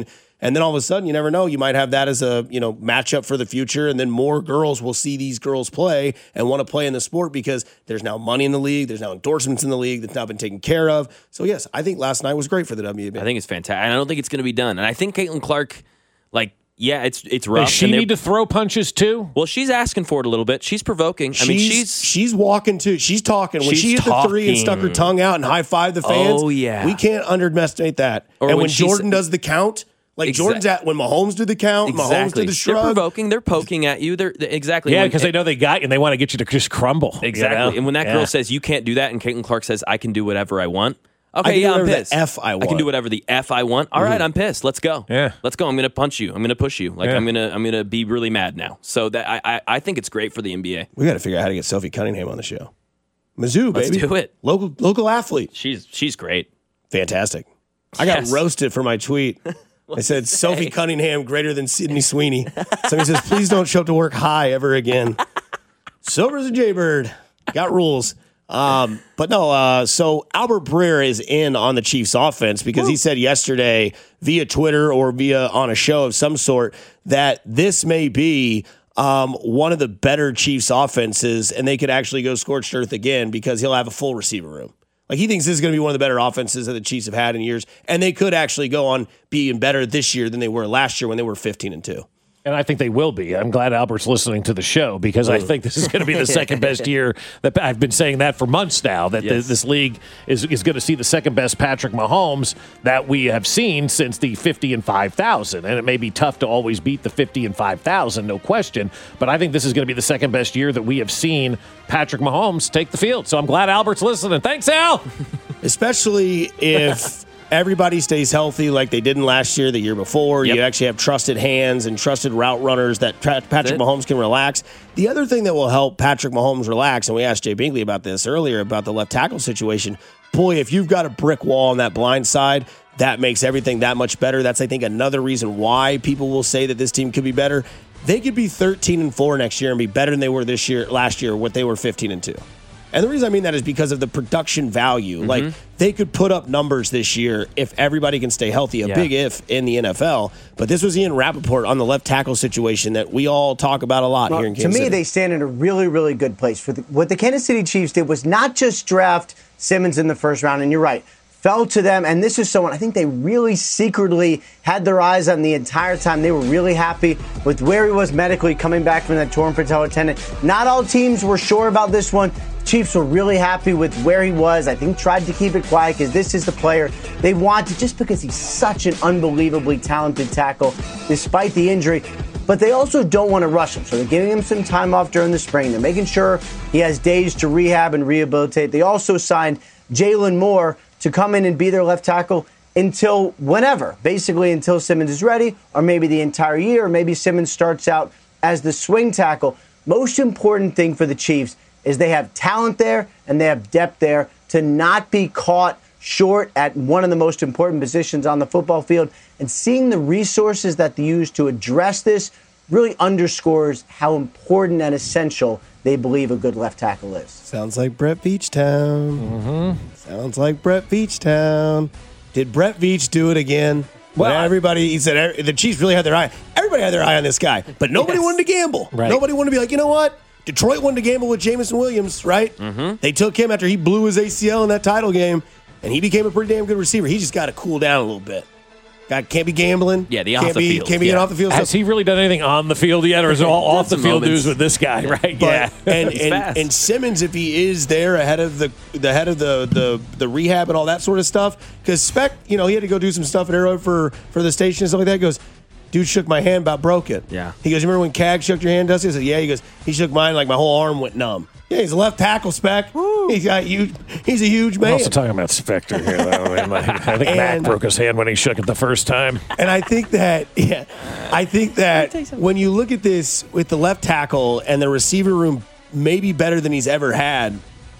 Speaker 9: And then all of a sudden, you never know, you might have that as a, you know, matchup for the future. And then more girls will see these girls play and want to play in the sport because there's now money in the league. There's now endorsements in the league that's now been taken care of. So, yes, I think last night was great for the W N B A.
Speaker 14: I think it's fantastic. And I don't think it's going to be done. And I think Caitlin Clark, like, yeah, it's it's rough.
Speaker 10: Does she need to throw punches too?
Speaker 14: Well, she's asking for it a little bit. She's provoking. I mean, she's
Speaker 9: she's walking too. She's talking. When
Speaker 14: she's
Speaker 9: she hit
Speaker 14: talking.
Speaker 9: the three and stuck her tongue out and high fived the fans,
Speaker 14: Oh, yeah.
Speaker 9: we can't underestimate that.
Speaker 14: Or
Speaker 9: and
Speaker 14: when
Speaker 9: when
Speaker 14: she's-
Speaker 9: Jordan does the count, like
Speaker 14: Exact-
Speaker 9: Jordan's at when Mahomes did the count, Mahomes
Speaker 14: exactly.
Speaker 9: did the
Speaker 14: They're
Speaker 9: shrug.
Speaker 14: provoking. They're poking at you. They're, they're exactly.
Speaker 10: Yeah,
Speaker 14: When-
Speaker 10: because they know they got you and they want to get you to just crumble.
Speaker 14: exactly.
Speaker 10: you know?
Speaker 14: And when that
Speaker 10: Yeah.
Speaker 14: girl says you can't do that, and Caitlin Clark says I can do whatever I want.
Speaker 9: I
Speaker 14: Okay,
Speaker 9: can do
Speaker 14: yeah, I'm
Speaker 9: whatever the
Speaker 14: pissed.
Speaker 9: F I
Speaker 14: I can
Speaker 9: want.
Speaker 14: do whatever the F I want. All right, I'm pissed. Let's go.
Speaker 10: Yeah.
Speaker 14: Let's go. I'm going to punch you. I'm going to push you. Like
Speaker 10: Yeah.
Speaker 14: I'm going to I'm going to be really mad now. So that I, I I think it's great for the N B A.
Speaker 9: We got to figure out how to get Sophie Cunningham on the show. Mizzou,
Speaker 14: Let's
Speaker 9: baby.
Speaker 14: do it.
Speaker 9: Local local athlete.
Speaker 14: She's she's great.
Speaker 9: Fantastic. I got
Speaker 14: Yes.
Speaker 9: roasted for my tweet. I said Sophie Cunningham greater than Sydney Sweeney. Somebody says, please don't show up to work high ever again. Sober's a jaybird. Got rules. Um, but no, uh, so Albert Breer is in on the Chiefs offense because he said yesterday via Twitter or via on a show of some sort that this may be um, one of the better Chiefs offenses and they could actually go scorched earth again because he'll have a full receiver room. Like he thinks this is going to be one of the better offenses that the Chiefs have had in years, and they could actually go on being better this year than they were last year when they were fifteen and two.
Speaker 10: And I think they will be. I'm glad Albert's listening to the show because I think this is going to be the second best year. That I've been saying that for months now, that
Speaker 14: Yes.
Speaker 10: the, this league is, is going to see the second best Patrick Mahomes that we have seen since the fifty and five thousand. And it may be tough to always beat the fifty and five thousand, no question. But I think this is going to be the second best year that we have seen Patrick Mahomes take the field. So I'm glad Albert's listening. Thanks, Al.
Speaker 9: Especially if everybody stays healthy like they didn't last year, the year before.
Speaker 14: Yep.
Speaker 9: You actually have trusted hands and trusted route runners that tra- Patrick
Speaker 14: it.
Speaker 9: Mahomes can relax. The other thing that will help Patrick Mahomes relax, and we asked Jay Binkley about this earlier about the left tackle situation, boy, if you've got a brick wall on that blind side, that makes everything that much better. That's, I think, another reason why people will say that this team could be better. They could be thirteen and four next year and be better than they were this year, last year, what they were fifteen and two. And the reason I mean that is because of the production value.
Speaker 14: Mm-hmm.
Speaker 9: Like, they could put up numbers this year if everybody can stay healthy. A
Speaker 14: Yeah.
Speaker 9: big if in the N F L. But this was Ian Rappaport on the left tackle situation that we all talk about a lot
Speaker 15: Well,
Speaker 9: here in
Speaker 15: to
Speaker 9: Kansas
Speaker 15: me,
Speaker 9: City.
Speaker 15: they stand in a really, really good place. For the, what the Kansas City Chiefs did was not just draft Simmons in the first round, and you're right, fell to them. And this is someone I think they really secretly had their eyes on the entire time. They were really happy with where he was medically coming back from that torn patella tendon. Not all teams were sure about this one. Chiefs were really happy with where he was. I think tried to keep it quiet because this is the player they wanted just because he's such an unbelievably talented tackle despite the injury. But they also don't want to rush him. So they're giving him some time off during the spring. They're making sure he has days to rehab and rehabilitate. They also signed Jalen Moore to come in and be their left tackle until whenever, basically until Simmons is ready, or maybe the entire year, or maybe Simmons starts out as the swing tackle. Most important thing for the Chiefs is they have talent there and they have depth there to not be caught short at one of the most important positions on the football field. And seeing the resources that they use to address this really underscores how important and essential they believe a good left tackle is.
Speaker 9: Sounds like Brett Beachtown.
Speaker 10: Mm-hmm.
Speaker 9: Sounds like Brett Beachtown. Did Brett Beach do it again? Well,
Speaker 10: Well,
Speaker 9: everybody, he said the Chiefs really had their eye. Everybody had their eye on this guy, but nobody
Speaker 10: Yes.
Speaker 9: wanted to gamble.
Speaker 10: Right.
Speaker 9: Nobody wanted to be like, you know what? Detroit wanted to gamble with Jameson Williams, right? Mm-hmm. They took him after he blew his A C L in that title game, and he became a pretty damn good receiver. He just got to cool down a little bit. Guy can't be gambling.
Speaker 14: Yeah, the
Speaker 9: can't
Speaker 14: off the
Speaker 9: be,
Speaker 14: field.
Speaker 9: Can't be
Speaker 14: Yeah.
Speaker 9: getting off the field.
Speaker 10: Has
Speaker 9: So-
Speaker 10: he really done anything on the field yet, or is it all off the
Speaker 14: Some
Speaker 10: field
Speaker 14: moments.
Speaker 10: news with this guy? Right?
Speaker 9: But,
Speaker 10: yeah.
Speaker 9: and
Speaker 14: He's
Speaker 9: and,
Speaker 14: fast.
Speaker 9: and Simmons, if he is there ahead of the the head of the the, the rehab and all that sort of stuff, because Speck, you know, he had to go do some stuff at Arrowhead for for the station and stuff like that. He goes, dude shook my hand, about broke it.
Speaker 14: Yeah.
Speaker 9: He goes, remember when Cag shook your hand, Dusty? I said, yeah. He goes, he shook mine like my whole arm went numb. Yeah, he's a left tackle, Speck. He's got huge. He's a huge
Speaker 10: We're
Speaker 9: man.
Speaker 10: also talking about Spectre here, though. I, mean, like, I think Mac
Speaker 9: And-
Speaker 10: broke his hand when he shook it the first time.
Speaker 9: And I think that, yeah, I think that when you look at this with the left tackle and the receiver room maybe better than he's ever had,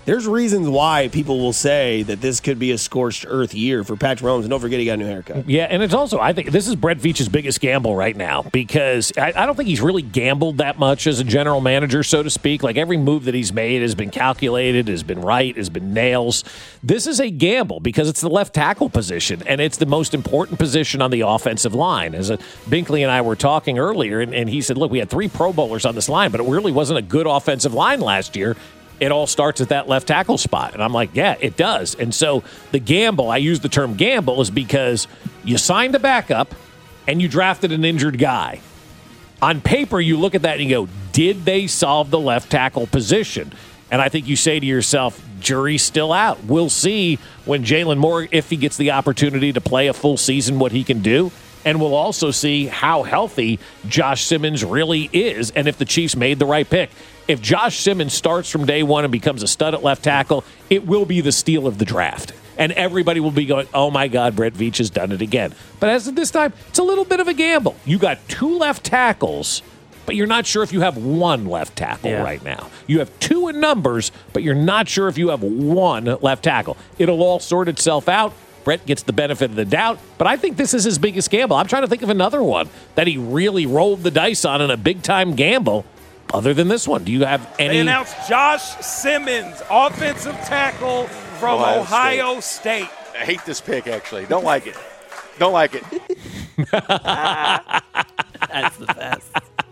Speaker 9: there's reasons why people will say that this could be a scorched earth year for Patrick Mahomes. And don't forget he got a new haircut.
Speaker 10: Yeah, and it's also, I think, this is Brett Veach's biggest gamble right now because I, I don't think he's really gambled that much as a general manager, so to speak. Like, every move that he's made has been calculated, has been right, has been nails. This is a gamble because it's the left tackle position, and it's the most important position on the offensive line. As a, Binkley and I were talking earlier, and, and he said, look, we had three Pro Bowlers on this line, but it really wasn't a good offensive line last year. It all starts at that left tackle spot. And I'm like, yeah, it does. And so the gamble, I use the term gamble, is because you signed a backup and you drafted an injured guy. On paper, you look at that and you go, did they solve the left tackle position? And I think you say to yourself, jury's still out. We'll see when Jalen Moore, if he gets the opportunity to play a full season, what he can do. And we'll also see how healthy Josh Simmons really is and if the Chiefs made the right pick. If Josh Simmons starts from day one and becomes a stud at left tackle, it will be the steal of the draft. And everybody will be going, oh, my God, Brett Veach has done it again. But as of this time, it's a little bit of a gamble. You got two left tackles, but you're not sure if you have one left tackle yeah. right now. You have two in numbers, but you're not sure if you have one left tackle. It'll all sort itself out. Brett gets the benefit of the doubt, but I think this is his biggest gamble. I'm trying to think of another one that he really rolled the dice on in a big-time gamble other than this one. Do you have any?
Speaker 16: They announced Josh Simmons, offensive tackle from Ohio, Ohio State.
Speaker 17: State. I hate this pick, actually. Don't like it. Don't like it.
Speaker 14: That's the best.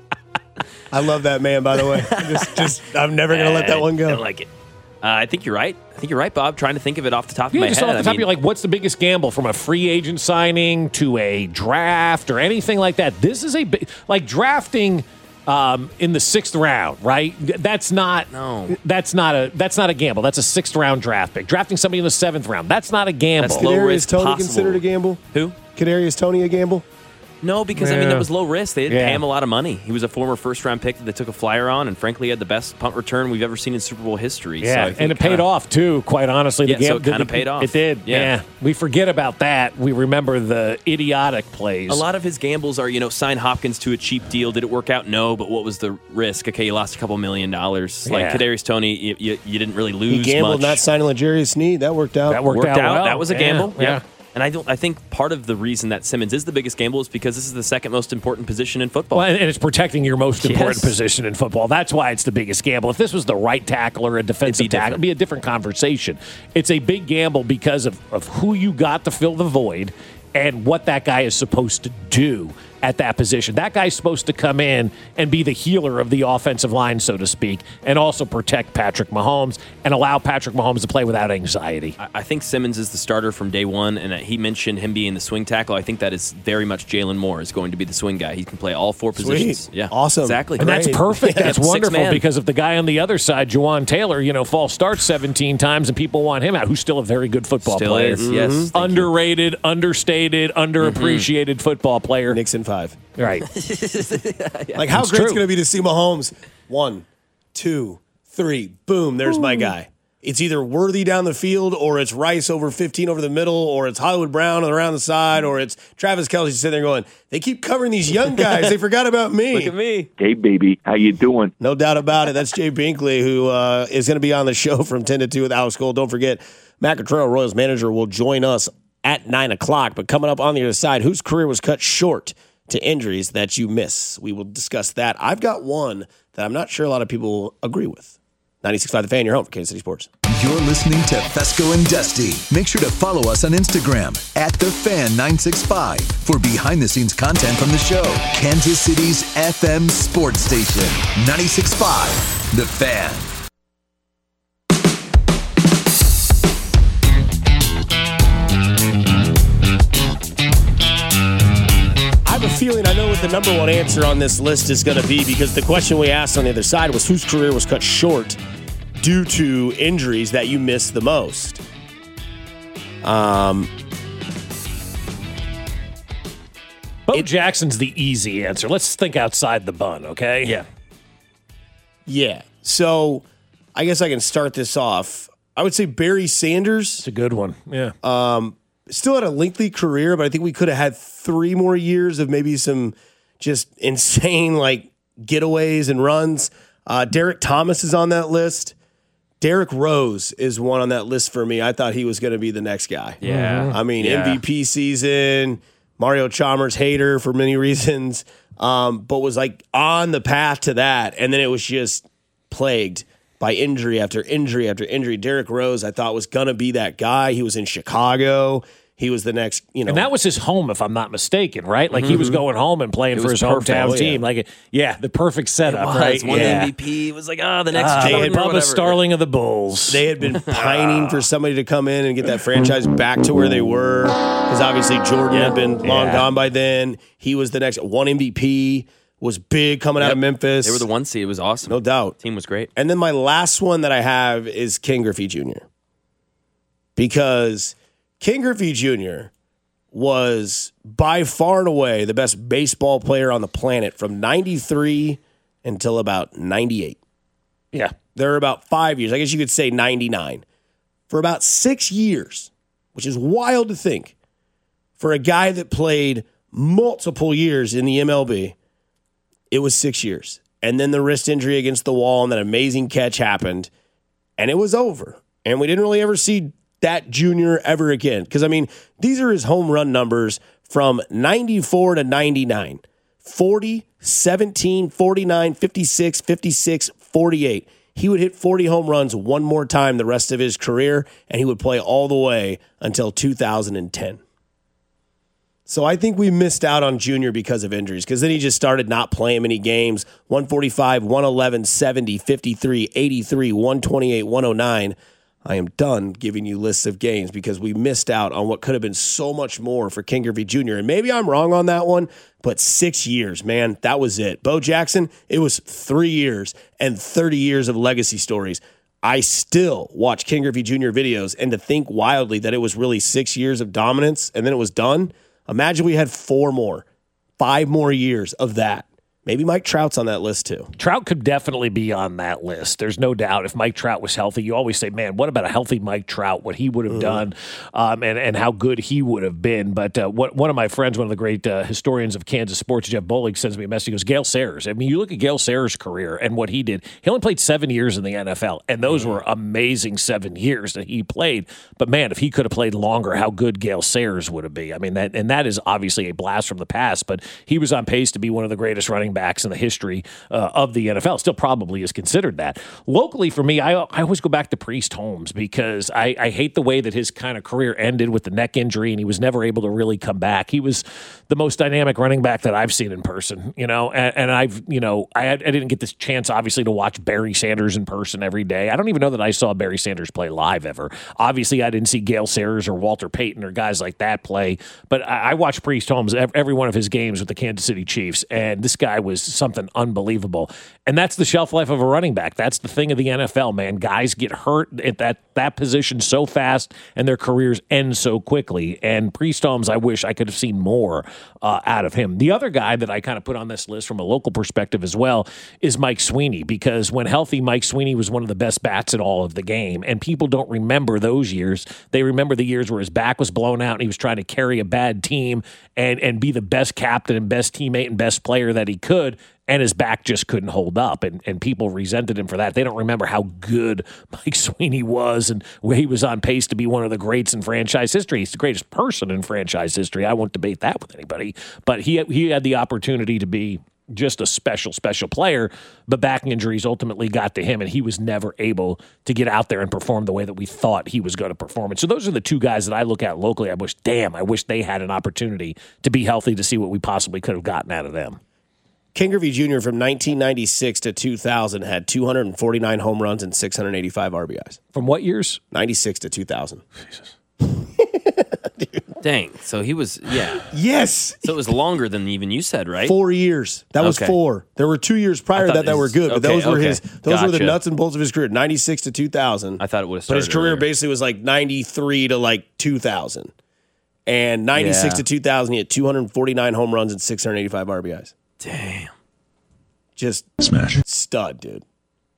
Speaker 9: I love that man, by the way. just, just, I'm never going to let that one go.
Speaker 14: I like it. Uh, I think you're right. I think you're right, Bob. Trying to think of it off the top
Speaker 10: yeah,
Speaker 14: of my
Speaker 10: just
Speaker 14: head.
Speaker 10: off the
Speaker 14: I
Speaker 10: top,
Speaker 14: mean,
Speaker 10: you're like, what's the biggest gamble from a free agent signing to a draft or anything like that? This is a big, like drafting um, in the sixth round, right? That's not.
Speaker 14: No.
Speaker 10: That's not a. That's not a gamble. That's a sixth round draft pick. Drafting somebody in the seventh round. That's not a gamble.
Speaker 14: That's low risk.
Speaker 9: Tony
Speaker 14: possible.
Speaker 9: Considered a gamble?
Speaker 14: Who?
Speaker 9: Kadarius Toney a gamble?
Speaker 14: No, because, yeah. I mean, it was low risk. They didn't
Speaker 10: Yeah.
Speaker 14: pay him a lot of money. He was a former first-round pick that they took a flyer on, and frankly, had the best punt return we've ever seen in Super Bowl history.
Speaker 10: Yeah,
Speaker 14: so I think
Speaker 10: and it paid
Speaker 14: kinda,
Speaker 10: off, too, quite honestly.
Speaker 14: Yeah,
Speaker 10: the
Speaker 14: so
Speaker 10: gamble,
Speaker 14: it kinda paid off.
Speaker 10: It did, yeah.
Speaker 14: Yeah.
Speaker 10: We forget about that. We remember the idiotic plays.
Speaker 14: A lot of his gambles are, you know, sign Hopkins to a cheap deal. Did it work out? No, but what was the risk? Okay, you lost a couple million dollars. Like
Speaker 10: Yeah.
Speaker 14: Kadarius Toney, you, you, you didn't really lose
Speaker 9: He gambled
Speaker 14: much.
Speaker 9: not signing L'Jarius Sneed. That worked out.
Speaker 10: That worked,
Speaker 14: worked
Speaker 10: out,
Speaker 14: out.
Speaker 10: well.
Speaker 14: That was a
Speaker 10: Yeah,
Speaker 14: gamble.
Speaker 10: yeah.
Speaker 14: Yeah. And I don't. I think part of the reason that Simmons is the biggest gamble is because this is the second most important position in football.
Speaker 10: Well, and and it's protecting your most important
Speaker 14: Yes.
Speaker 10: position in football. That's why it's the biggest gamble. If this was the right tackle or a defensive
Speaker 14: It'd be
Speaker 10: tackle, it'd be a different conversation. It's a big gamble because of, of who you got to fill the void and what that guy is supposed to do at that position. That guy's supposed to come in and be the healer of the offensive line, so to speak, and also protect Patrick Mahomes and allow Patrick Mahomes to play without anxiety.
Speaker 14: I, I think Simmons is the starter from day one, and he mentioned him being the swing tackle. I think that is very much Jalen Moore is going to be the swing guy. He can play all four
Speaker 9: Sweet.
Speaker 14: positions. Yeah,
Speaker 9: Awesome.
Speaker 14: exactly.
Speaker 10: And that's
Speaker 9: Great.
Speaker 10: perfect.
Speaker 14: Yeah,
Speaker 10: That's
Speaker 14: six
Speaker 10: wonderful
Speaker 14: man.
Speaker 10: because if the guy on the other side, Juwan Taylor, you know, false starts seventeen times and people want him out, who's still a very good football
Speaker 14: Still
Speaker 10: player.
Speaker 14: is, yes.
Speaker 9: Mm-hmm.
Speaker 14: Thank you.
Speaker 10: Underrated, understated, underappreciated football player.
Speaker 9: Nixon five.
Speaker 10: Right.
Speaker 9: Like, how
Speaker 10: It's
Speaker 9: great it's
Speaker 10: true.
Speaker 9: going to be to see Mahomes. One, two, three. Boom, there's my guy. It's either Worthy down the field, or it's Rice over fifteen over the middle, or it's Hollywood Brown around the side, or it's Travis Kelce sitting there going, they keep covering these young guys. They forgot about me.
Speaker 14: Look at me.
Speaker 11: Hey, baby, how you doing?
Speaker 9: No doubt about it. That's Jay Binkley, who uh, is going to be on the show from ten to two with Alex Gold. Don't forget, Matt Cottrell, Royals manager, will join us at nine o'clock. But coming up on the other side, whose career was cut short to injuries that you miss? We will discuss that. I've got one that I'm not sure a lot of people agree with. ninety-six point five The Fan, your home for Kansas City Sports.
Speaker 18: You're listening to Fesco and Dusty. Make sure to follow us on Instagram at The Fan nine six five for behind-the-scenes content from the show. Kansas City's F M sports station, ninety-six point five The Fan.
Speaker 9: I have a feeling I know what the number one answer on this list is going to be, because the question we asked on the other side was whose career was cut short due to injuries that you missed the most. Um,
Speaker 10: Bo Jackson's the easy answer. Let's think outside the bun, okay?
Speaker 14: Yeah.
Speaker 9: yeah. So I guess I can start this off. I would say Barry Sanders.
Speaker 10: It's a good one. Yeah.
Speaker 9: Um, still had a lengthy career, but I think we could have had three more years of maybe some just insane like getaways and runs. Uh, Derek Thomas is on that list. Derrick Rose is one on that list for me. I thought he was going to be the next guy.
Speaker 14: Yeah.
Speaker 9: I mean,
Speaker 14: Yeah.
Speaker 9: M V P season, Mario Chalmers hater for many reasons, um, but was like on the path to that. And then it was just plagued by injury after injury after injury. Derrick Rose, I thought, was going to be that guy. He was in Chicago. He was the next, you know.
Speaker 10: And that was his home, if I'm not mistaken, right? Like,
Speaker 14: Mm-hmm.
Speaker 10: he was going home and playing
Speaker 14: It
Speaker 10: for
Speaker 14: was
Speaker 10: his
Speaker 14: perfect.
Speaker 10: hometown
Speaker 14: Oh, yeah.
Speaker 10: team. Like, yeah, the perfect setup,
Speaker 14: It was.
Speaker 10: right?
Speaker 14: One
Speaker 10: yeah.
Speaker 14: M V P. It was like, oh, the next
Speaker 10: Ah,
Speaker 14: Jordan or
Speaker 10: Bubba
Speaker 14: whatever.
Speaker 10: Starling of the Bulls.
Speaker 9: They had been pining for somebody to come in and get that franchise back to where they were, because obviously Jordan
Speaker 14: Yeah.
Speaker 9: had been long
Speaker 14: Yeah.
Speaker 9: gone by then. He was the next one M V P, was big coming out
Speaker 14: Yep.
Speaker 9: of Memphis.
Speaker 14: They were the one seed. It was awesome.
Speaker 9: No doubt.
Speaker 14: Team was great.
Speaker 9: And then my last one that I have is Ken Griffey Junior Because Ken Griffey Junior was by far and away the best baseball player on the planet from ninety-three until about ninety-eight.
Speaker 10: Yeah.
Speaker 9: There were about five years. I guess you could say ninety-nine. For about six years, which is wild to think, for a guy that played multiple years in the M L B, it was six years. And then the wrist injury against the wall and that amazing catch happened, and it was over. And we didn't really ever see that junior ever again. Because, I mean, these are his home run numbers from ninety-four to ninety-nine. forty, seventeen, forty-nine, fifty-six, fifty-six, forty-eight. He would hit forty home runs one more time the rest of his career, and he would play all the way until two thousand ten. So I think we missed out on Junior because of injuries, because then he just started not playing many games. one forty-five, one eleven, seventy, fifty-three, eighty-three, one twenty-eight, one oh nine. I am done giving you lists of games because we missed out on what could have been so much more for Ken Griffey Junior And maybe I'm wrong on that one, but six years, man, that was it. Bo Jackson, it was three years and thirty years of legacy stories. I still watch Ken Griffey Junior videos, and to think wildly that it was really six years of dominance and then it was done. Imagine we had four more, five more years of that. Maybe Mike Trout's on that list too.
Speaker 10: Trout could definitely be on that list. There's no doubt. If Mike Trout was healthy, you always say, man, what about a healthy Mike Trout, what he would have
Speaker 9: Mm-hmm.
Speaker 10: done um, and, and how good he would have been. But uh, what, one of my friends, one of the great uh, historians of Kansas sports, Jeff Bolig, sends me a message. He goes, Gale Sayers. I mean, you look at Gale Sayers' career and what he did. He only played seven years in the N F L, and those were amazing seven years that he played. But, man, if he could have played longer, how good Gale Sayers would have been. I mean, that and that is obviously a blast from the past, but he was on pace to be one of the greatest running backs in the history Uh, of the N F L. Still probably is considered that. Locally, for me, I, I always go back to Priest Holmes because I, I hate the way that his kind of career ended with the neck injury and he was never able to really come back. He was the most dynamic running back that I've seen in person, you know, and, and I've, you know, I, had, I didn't get this chance, obviously, to watch Barry Sanders in person every day. I don't even know that I saw Barry Sanders play live ever. Obviously, I didn't see Gale Sayers or Walter Payton or guys like that play, but I, I watched Priest Holmes every, every one of his games with the Kansas City Chiefs, and this guy was something unbelievable. And that's the shelf life of a running back. That's the thing of the N F L, man. Guys get hurt at that, that position so fast and their careers end so quickly. And Priest Holmes, I wish I could have seen more uh, out of him. The other guy that I kind of put on this list from a local perspective as well is Mike Sweeney, because when healthy, Mike Sweeney was one of the best bats in all of the game. And people don't remember those years. They remember the years where his back was blown out and he was trying to carry a bad team and, and be the best captain and best teammate and best player that he could. And his back just couldn't hold up, and, and people resented him for that. They don't remember how good Mike Sweeney was and where he was on pace to be one of the greats in franchise history. He's the greatest person in franchise history. I won't debate that with anybody. But he he had the opportunity to be just a special, special player, but back injuries ultimately got to him, and he was never able to get out there and perform the way that we thought he was going to perform. And so those are the two guys that I look at locally. I wish, damn, I wish they had an opportunity to be healthy to see what we possibly could have gotten out of them.
Speaker 9: Ken Griffey Junior from nineteen ninety-six to two thousand had two hundred forty-nine home runs and six hundred eighty-five R B Is.
Speaker 10: From what years?
Speaker 9: ninety-six to two thousand.
Speaker 10: Jesus.
Speaker 14: Dang. So he was, yeah.
Speaker 9: Yes.
Speaker 14: So it was longer than even you said, right?
Speaker 9: Four years. That was
Speaker 14: Okay.
Speaker 9: four. There were two years prior to
Speaker 14: I
Speaker 9: that
Speaker 14: thought
Speaker 9: that were
Speaker 14: his-
Speaker 9: good, but
Speaker 14: okay,
Speaker 9: those were
Speaker 14: okay.
Speaker 9: his. Those were the
Speaker 14: Gotcha.
Speaker 9: nuts and bolts of his career. ninety-six to two thousand.
Speaker 14: I thought it would have
Speaker 9: But
Speaker 14: started
Speaker 9: his career
Speaker 14: earlier.
Speaker 9: basically was like ninety-three to like two thousand. And ninety-six
Speaker 14: Yeah.
Speaker 9: to two thousand, he had two hundred forty-nine home runs and six hundred eighty-five R B Is.
Speaker 14: Damn.
Speaker 9: Just
Speaker 18: Smash.
Speaker 9: stud, dude.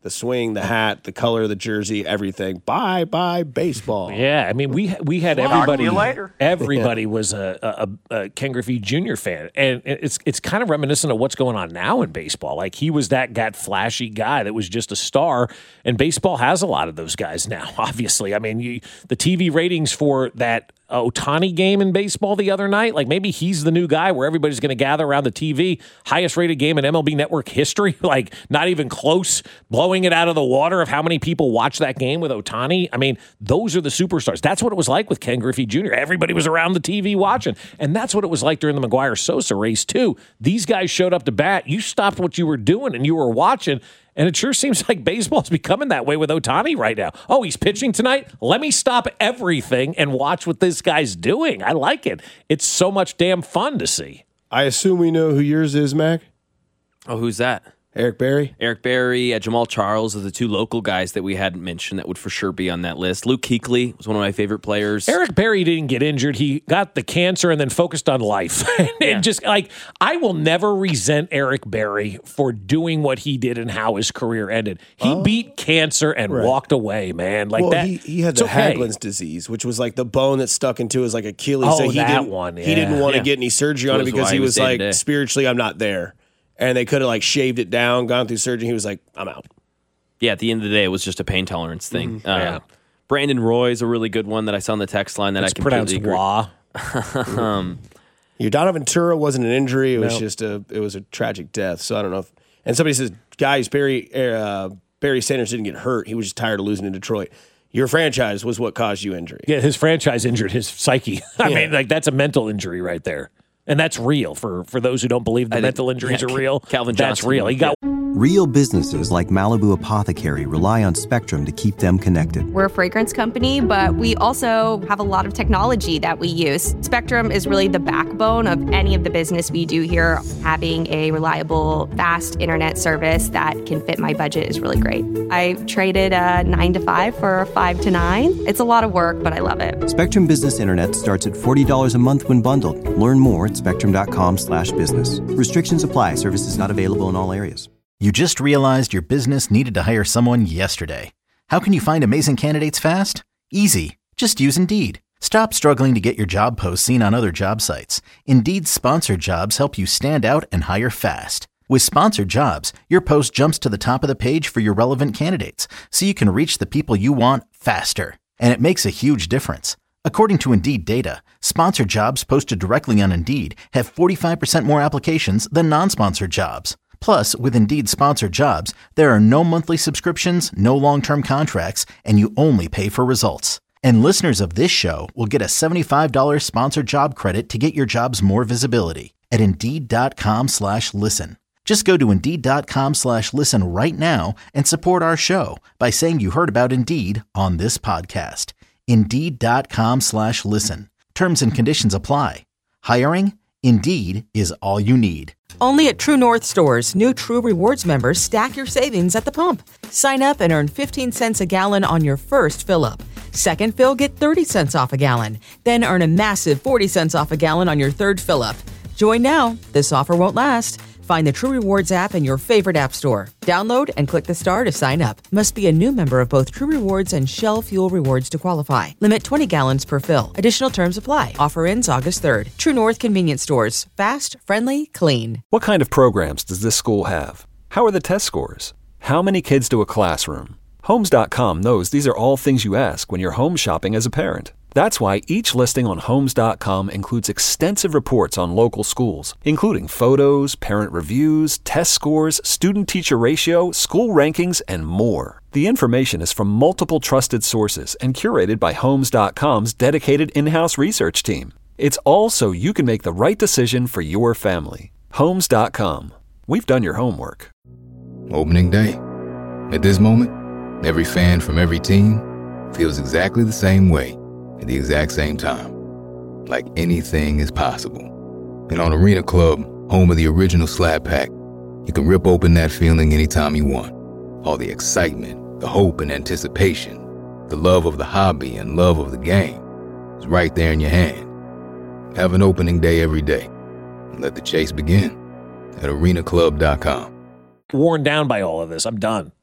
Speaker 9: the swing, the hat, the color of the jersey, everything. Bye, bye, baseball.
Speaker 10: Yeah, I mean, we we had
Speaker 17: Talk to
Speaker 10: everybody.
Speaker 17: you later.
Speaker 10: Everybody was a, a, a Ken Griffey Junior fan, and it's it's kind of reminiscent of what's going on now in baseball. Like he was that that flashy guy that was just a star, and baseball has a lot of those guys now. Obviously, I mean, you, the T V ratings for that Ohtani game in baseball the other night, like maybe he's the new guy where everybody's going to gather around the T V. Highest rated game in M L B Network history, like not even close, blowing it out of the water of how many people watch that game with Ohtani. I mean, those are the superstars. That's what it was like with Ken Griffey Junior Everybody was around the T V watching, and that's what it was like during the Maguire-Sosa race too. These guys showed up to bat. You stopped what you were doing and you were watching. And it sure seems like baseball's becoming that way with Ohtani right now. Oh, he's pitching tonight? Let me stop everything and watch what this guy's doing. I like it. It's so much damn fun to see.
Speaker 9: I assume we know who yours is, Mac?
Speaker 14: Oh, who's that?
Speaker 9: Eric Berry?
Speaker 14: Eric Berry, uh, Jamal Charles are the two local guys that we hadn't mentioned that would for sure be on that list. Luke Kuechly was one of my favorite players.
Speaker 10: Eric Berry didn't get injured. He got the cancer and then focused on life. and
Speaker 14: Yeah.
Speaker 10: just like, I will never resent Eric Berry for doing what he did and how his career ended. He
Speaker 9: Oh.
Speaker 10: beat cancer and
Speaker 9: Right.
Speaker 10: walked away, man. Like
Speaker 9: well,
Speaker 10: that.
Speaker 9: he, he had
Speaker 10: it's
Speaker 9: the
Speaker 10: okay.
Speaker 9: Haglund's disease, which was like the bone that stuck into his like Achilles.
Speaker 10: Oh,
Speaker 9: so he
Speaker 10: that
Speaker 9: didn't,
Speaker 10: one,
Speaker 9: He didn't
Speaker 10: yeah.
Speaker 9: want to
Speaker 10: Yeah.
Speaker 9: get any surgery
Speaker 14: That
Speaker 9: on it
Speaker 14: was
Speaker 9: because
Speaker 14: why
Speaker 9: he
Speaker 14: he was
Speaker 9: was like,
Speaker 14: day-to-day.
Speaker 9: spiritually, I'm not there. And they could have like shaved it down, gone through surgery. He was like, I'm out.
Speaker 14: Yeah, at the end of the day, it was just a pain tolerance thing.
Speaker 9: Mhm.
Speaker 14: Uh,
Speaker 10: Yeah.
Speaker 14: Brandon Roy's a really good one that I saw on the text line that
Speaker 10: It's
Speaker 14: I completely
Speaker 10: pronounced
Speaker 14: agree.
Speaker 10: Wah.
Speaker 14: um,
Speaker 9: Your Donovan Ventura wasn't an injury. It was
Speaker 10: No.
Speaker 9: just a it was a tragic death. So I don't know if and somebody says, guys, Barry uh, Barry Sanders didn't get hurt. He was just tired of losing in Detroit. Your franchise was what caused you injury.
Speaker 10: Yeah, his franchise injured his psyche. I
Speaker 9: Yeah.
Speaker 10: mean, like that's a mental injury right there. And that's real for, for those who don't believe the
Speaker 14: I
Speaker 10: mental
Speaker 14: didn't-
Speaker 10: injuries
Speaker 14: yeah,
Speaker 10: are real.
Speaker 14: Calvin
Speaker 10: That's
Speaker 14: Johnson.
Speaker 10: real. He got
Speaker 1: Real businesses like Malibu Apothecary rely on Spectrum to keep them connected.
Speaker 19: We're a fragrance company, but we also have a lot of technology that we use. Spectrum is really the backbone of any of the business we do here. Having a reliable, fast internet service that can fit my budget is really great. I traded a nine to five for a five to nine. It's a lot of work, but I love it.
Speaker 1: Spectrum Business Internet starts at forty dollars a month when bundled. Learn more at spectrum.com slash business. Restrictions apply. Services not available in all areas.
Speaker 6: You just realized your business needed to hire someone yesterday. How can you find amazing candidates fast? Easy. Just use Indeed. Stop struggling to get your job posts seen on other job sites. Indeed's sponsored jobs help you stand out and hire fast. With sponsored jobs, your post jumps to the top of the page for your relevant candidates, so you can reach the people you want faster. And it makes a huge difference. According to Indeed data, sponsored jobs posted directly on Indeed have forty-five percent more applications than non-sponsored jobs. Plus, with Indeed sponsored jobs, there are no monthly subscriptions, no long-term contracts, and you only pay for results. And listeners of this show will get a seventy-five dollars sponsored job credit to get your jobs more visibility at Indeed.com slash listen. Just go to Indeed.com slash listen right now and support our show by saying you heard about Indeed on this podcast. Indeed.com slash listen. Terms and conditions apply. Hiring? Indeed is all you need.
Speaker 7: Only at True North stores, new True Rewards members stack your savings at the pump. Sign up and earn fifteen cents a gallon on your first fill-up. Second fill, get thirty cents off a gallon. Then earn a massive forty cents off a gallon on your third fill-up. Join now. This offer won't last. Find the True Rewards app in your favorite app store. Download and click the star to sign up. Must be a new member of both True Rewards and Shell Fuel Rewards to qualify. Limit twenty gallons per fill. Additional terms apply. Offer ends August third. True North Convenience Stores. Fast, friendly, clean.
Speaker 4: What kind of programs does this school have? How are the test scores? How many kids do a classroom? Homes dot com knows these are all things you ask when you're home shopping as a parent. That's why each listing on Homes dot com includes extensive reports on local schools, including photos, parent reviews, test scores, student-teacher ratio, school rankings, and more. The information is from multiple trusted sources and curated by Homes dot com's dedicated in-house research team. It's all so you can make the right decision for your family. Homes dot com. We've done your homework.
Speaker 8: Opening day. At this moment, every fan from every team feels exactly the same way at the exact same time. Like anything is possible. And on Arena Club, home of the original Slab Pack, you can rip open that feeling anytime you want. All the excitement, the hope and anticipation, the love of the hobby and love of the game is right there in your hand. Have an opening day every day. And let the chase begin at arena club dot com.
Speaker 10: worn down by all of this. I'm done.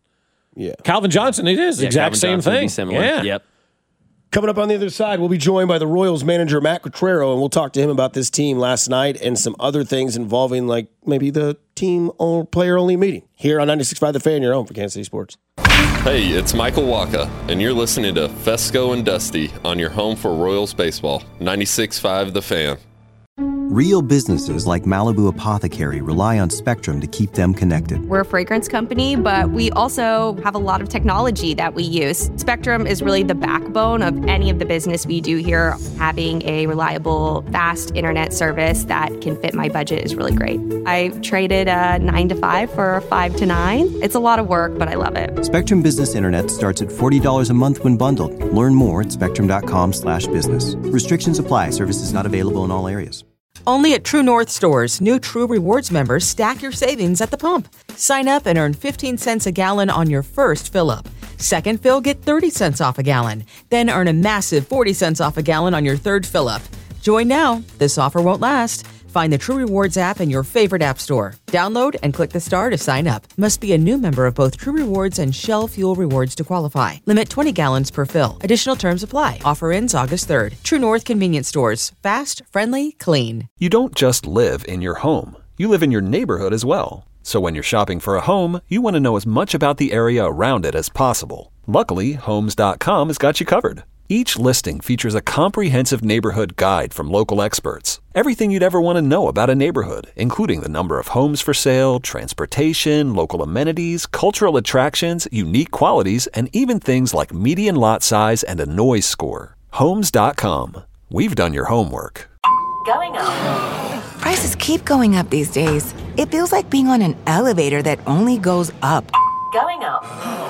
Speaker 9: Yeah.
Speaker 10: Calvin Johnson, it is the
Speaker 14: Yeah,
Speaker 10: exact
Speaker 14: Calvin
Speaker 10: same
Speaker 14: Johnson would
Speaker 10: thing.
Speaker 14: be similar.
Speaker 10: Yeah.
Speaker 14: Yep.
Speaker 9: Coming up on the other side, we'll be joined by the Royals manager, Matt Quatraro, and we'll talk to him about this team last night and some other things involving, like, maybe the team or player-only meeting. Here on ninety-six point five The Fan, your home for Kansas City Sports.
Speaker 20: Hey, it's Michael Waka, and you're listening to Fesco and Dusty on your home for Royals baseball, ninety-six point five The Fan.
Speaker 1: Real businesses like Malibu Apothecary rely on Spectrum to keep them connected.
Speaker 19: We're a fragrance company, but we also have a lot of technology that we use. Spectrum is really the backbone of any of the business we do here. Having a reliable, fast internet service that can fit my budget is really great. I traded a nine to five for a five to nine. It's a lot of work, but I love it.
Speaker 1: Spectrum Business Internet starts at forty dollars a month when bundled. Learn more at spectrum.com slash business. Restrictions apply. Services not available in all areas.
Speaker 7: Only at True North stores, new True Rewards members stack your savings at the pump. Sign up and earn fifteen cents a gallon on your first fill-up. Second fill, get thirty cents off a gallon. Then earn a massive forty cents off a gallon on your third fill-up. Join now. This offer won't last. Find the True Rewards app in your favorite app store. Download and click the star to sign up. Must be a new member of both True Rewards and Shell Fuel Rewards to qualify. Limit twenty gallons per fill. Additional terms apply. Offer ends August third. True North Convenience Stores. Fast, friendly, clean.
Speaker 4: You don't just live in your home. You live in your neighborhood as well. So when you're shopping for a home, you want to know as much about the area around it as possible. Luckily, Homes dot com has got you covered. Each listing features a comprehensive neighborhood guide from local experts. Everything you'd ever want to know about a neighborhood, including the number of homes for sale, transportation, local amenities, cultural attractions, unique qualities, and even things like median lot size and a noise score. Homes dot com. We've done your homework.
Speaker 21: Going up. Prices keep going up these days. It feels like being on an elevator that only goes up. Going up.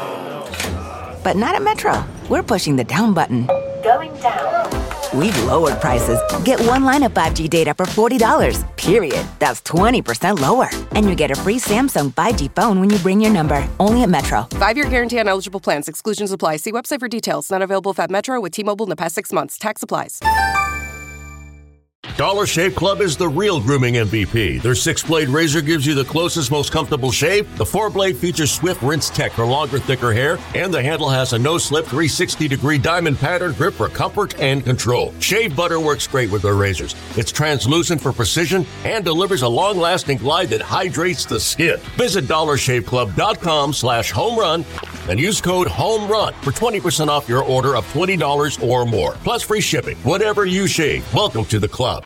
Speaker 21: But not at Metro. We're pushing the down button. Going down. We've lowered prices. Get one line of five G data for forty dollars, period. That's twenty percent lower. And you get a free Samsung five G phone when you bring your number. Only at Metro.
Speaker 22: Five-year guarantee on eligible plans. Exclusions apply. See website for details. Not available if at Metro with T-Mobile in the past six months. Tax applies.
Speaker 23: Dollar Shave Club is the real grooming M V P. Their six-blade razor gives you the closest, most comfortable shave. The four-blade features swift rinse tech for longer, thicker hair. And the handle has a no-slip three hundred sixty degree diamond pattern grip for comfort and control. Shave butter works great with their razors. It's translucent for precision and delivers a long-lasting glide that hydrates the skin. Visit dollar shave club dot com slash home run and use code HOMERUN for twenty percent off your order of twenty dollars or more. Plus free shipping. Whatever you shave, welcome to the club.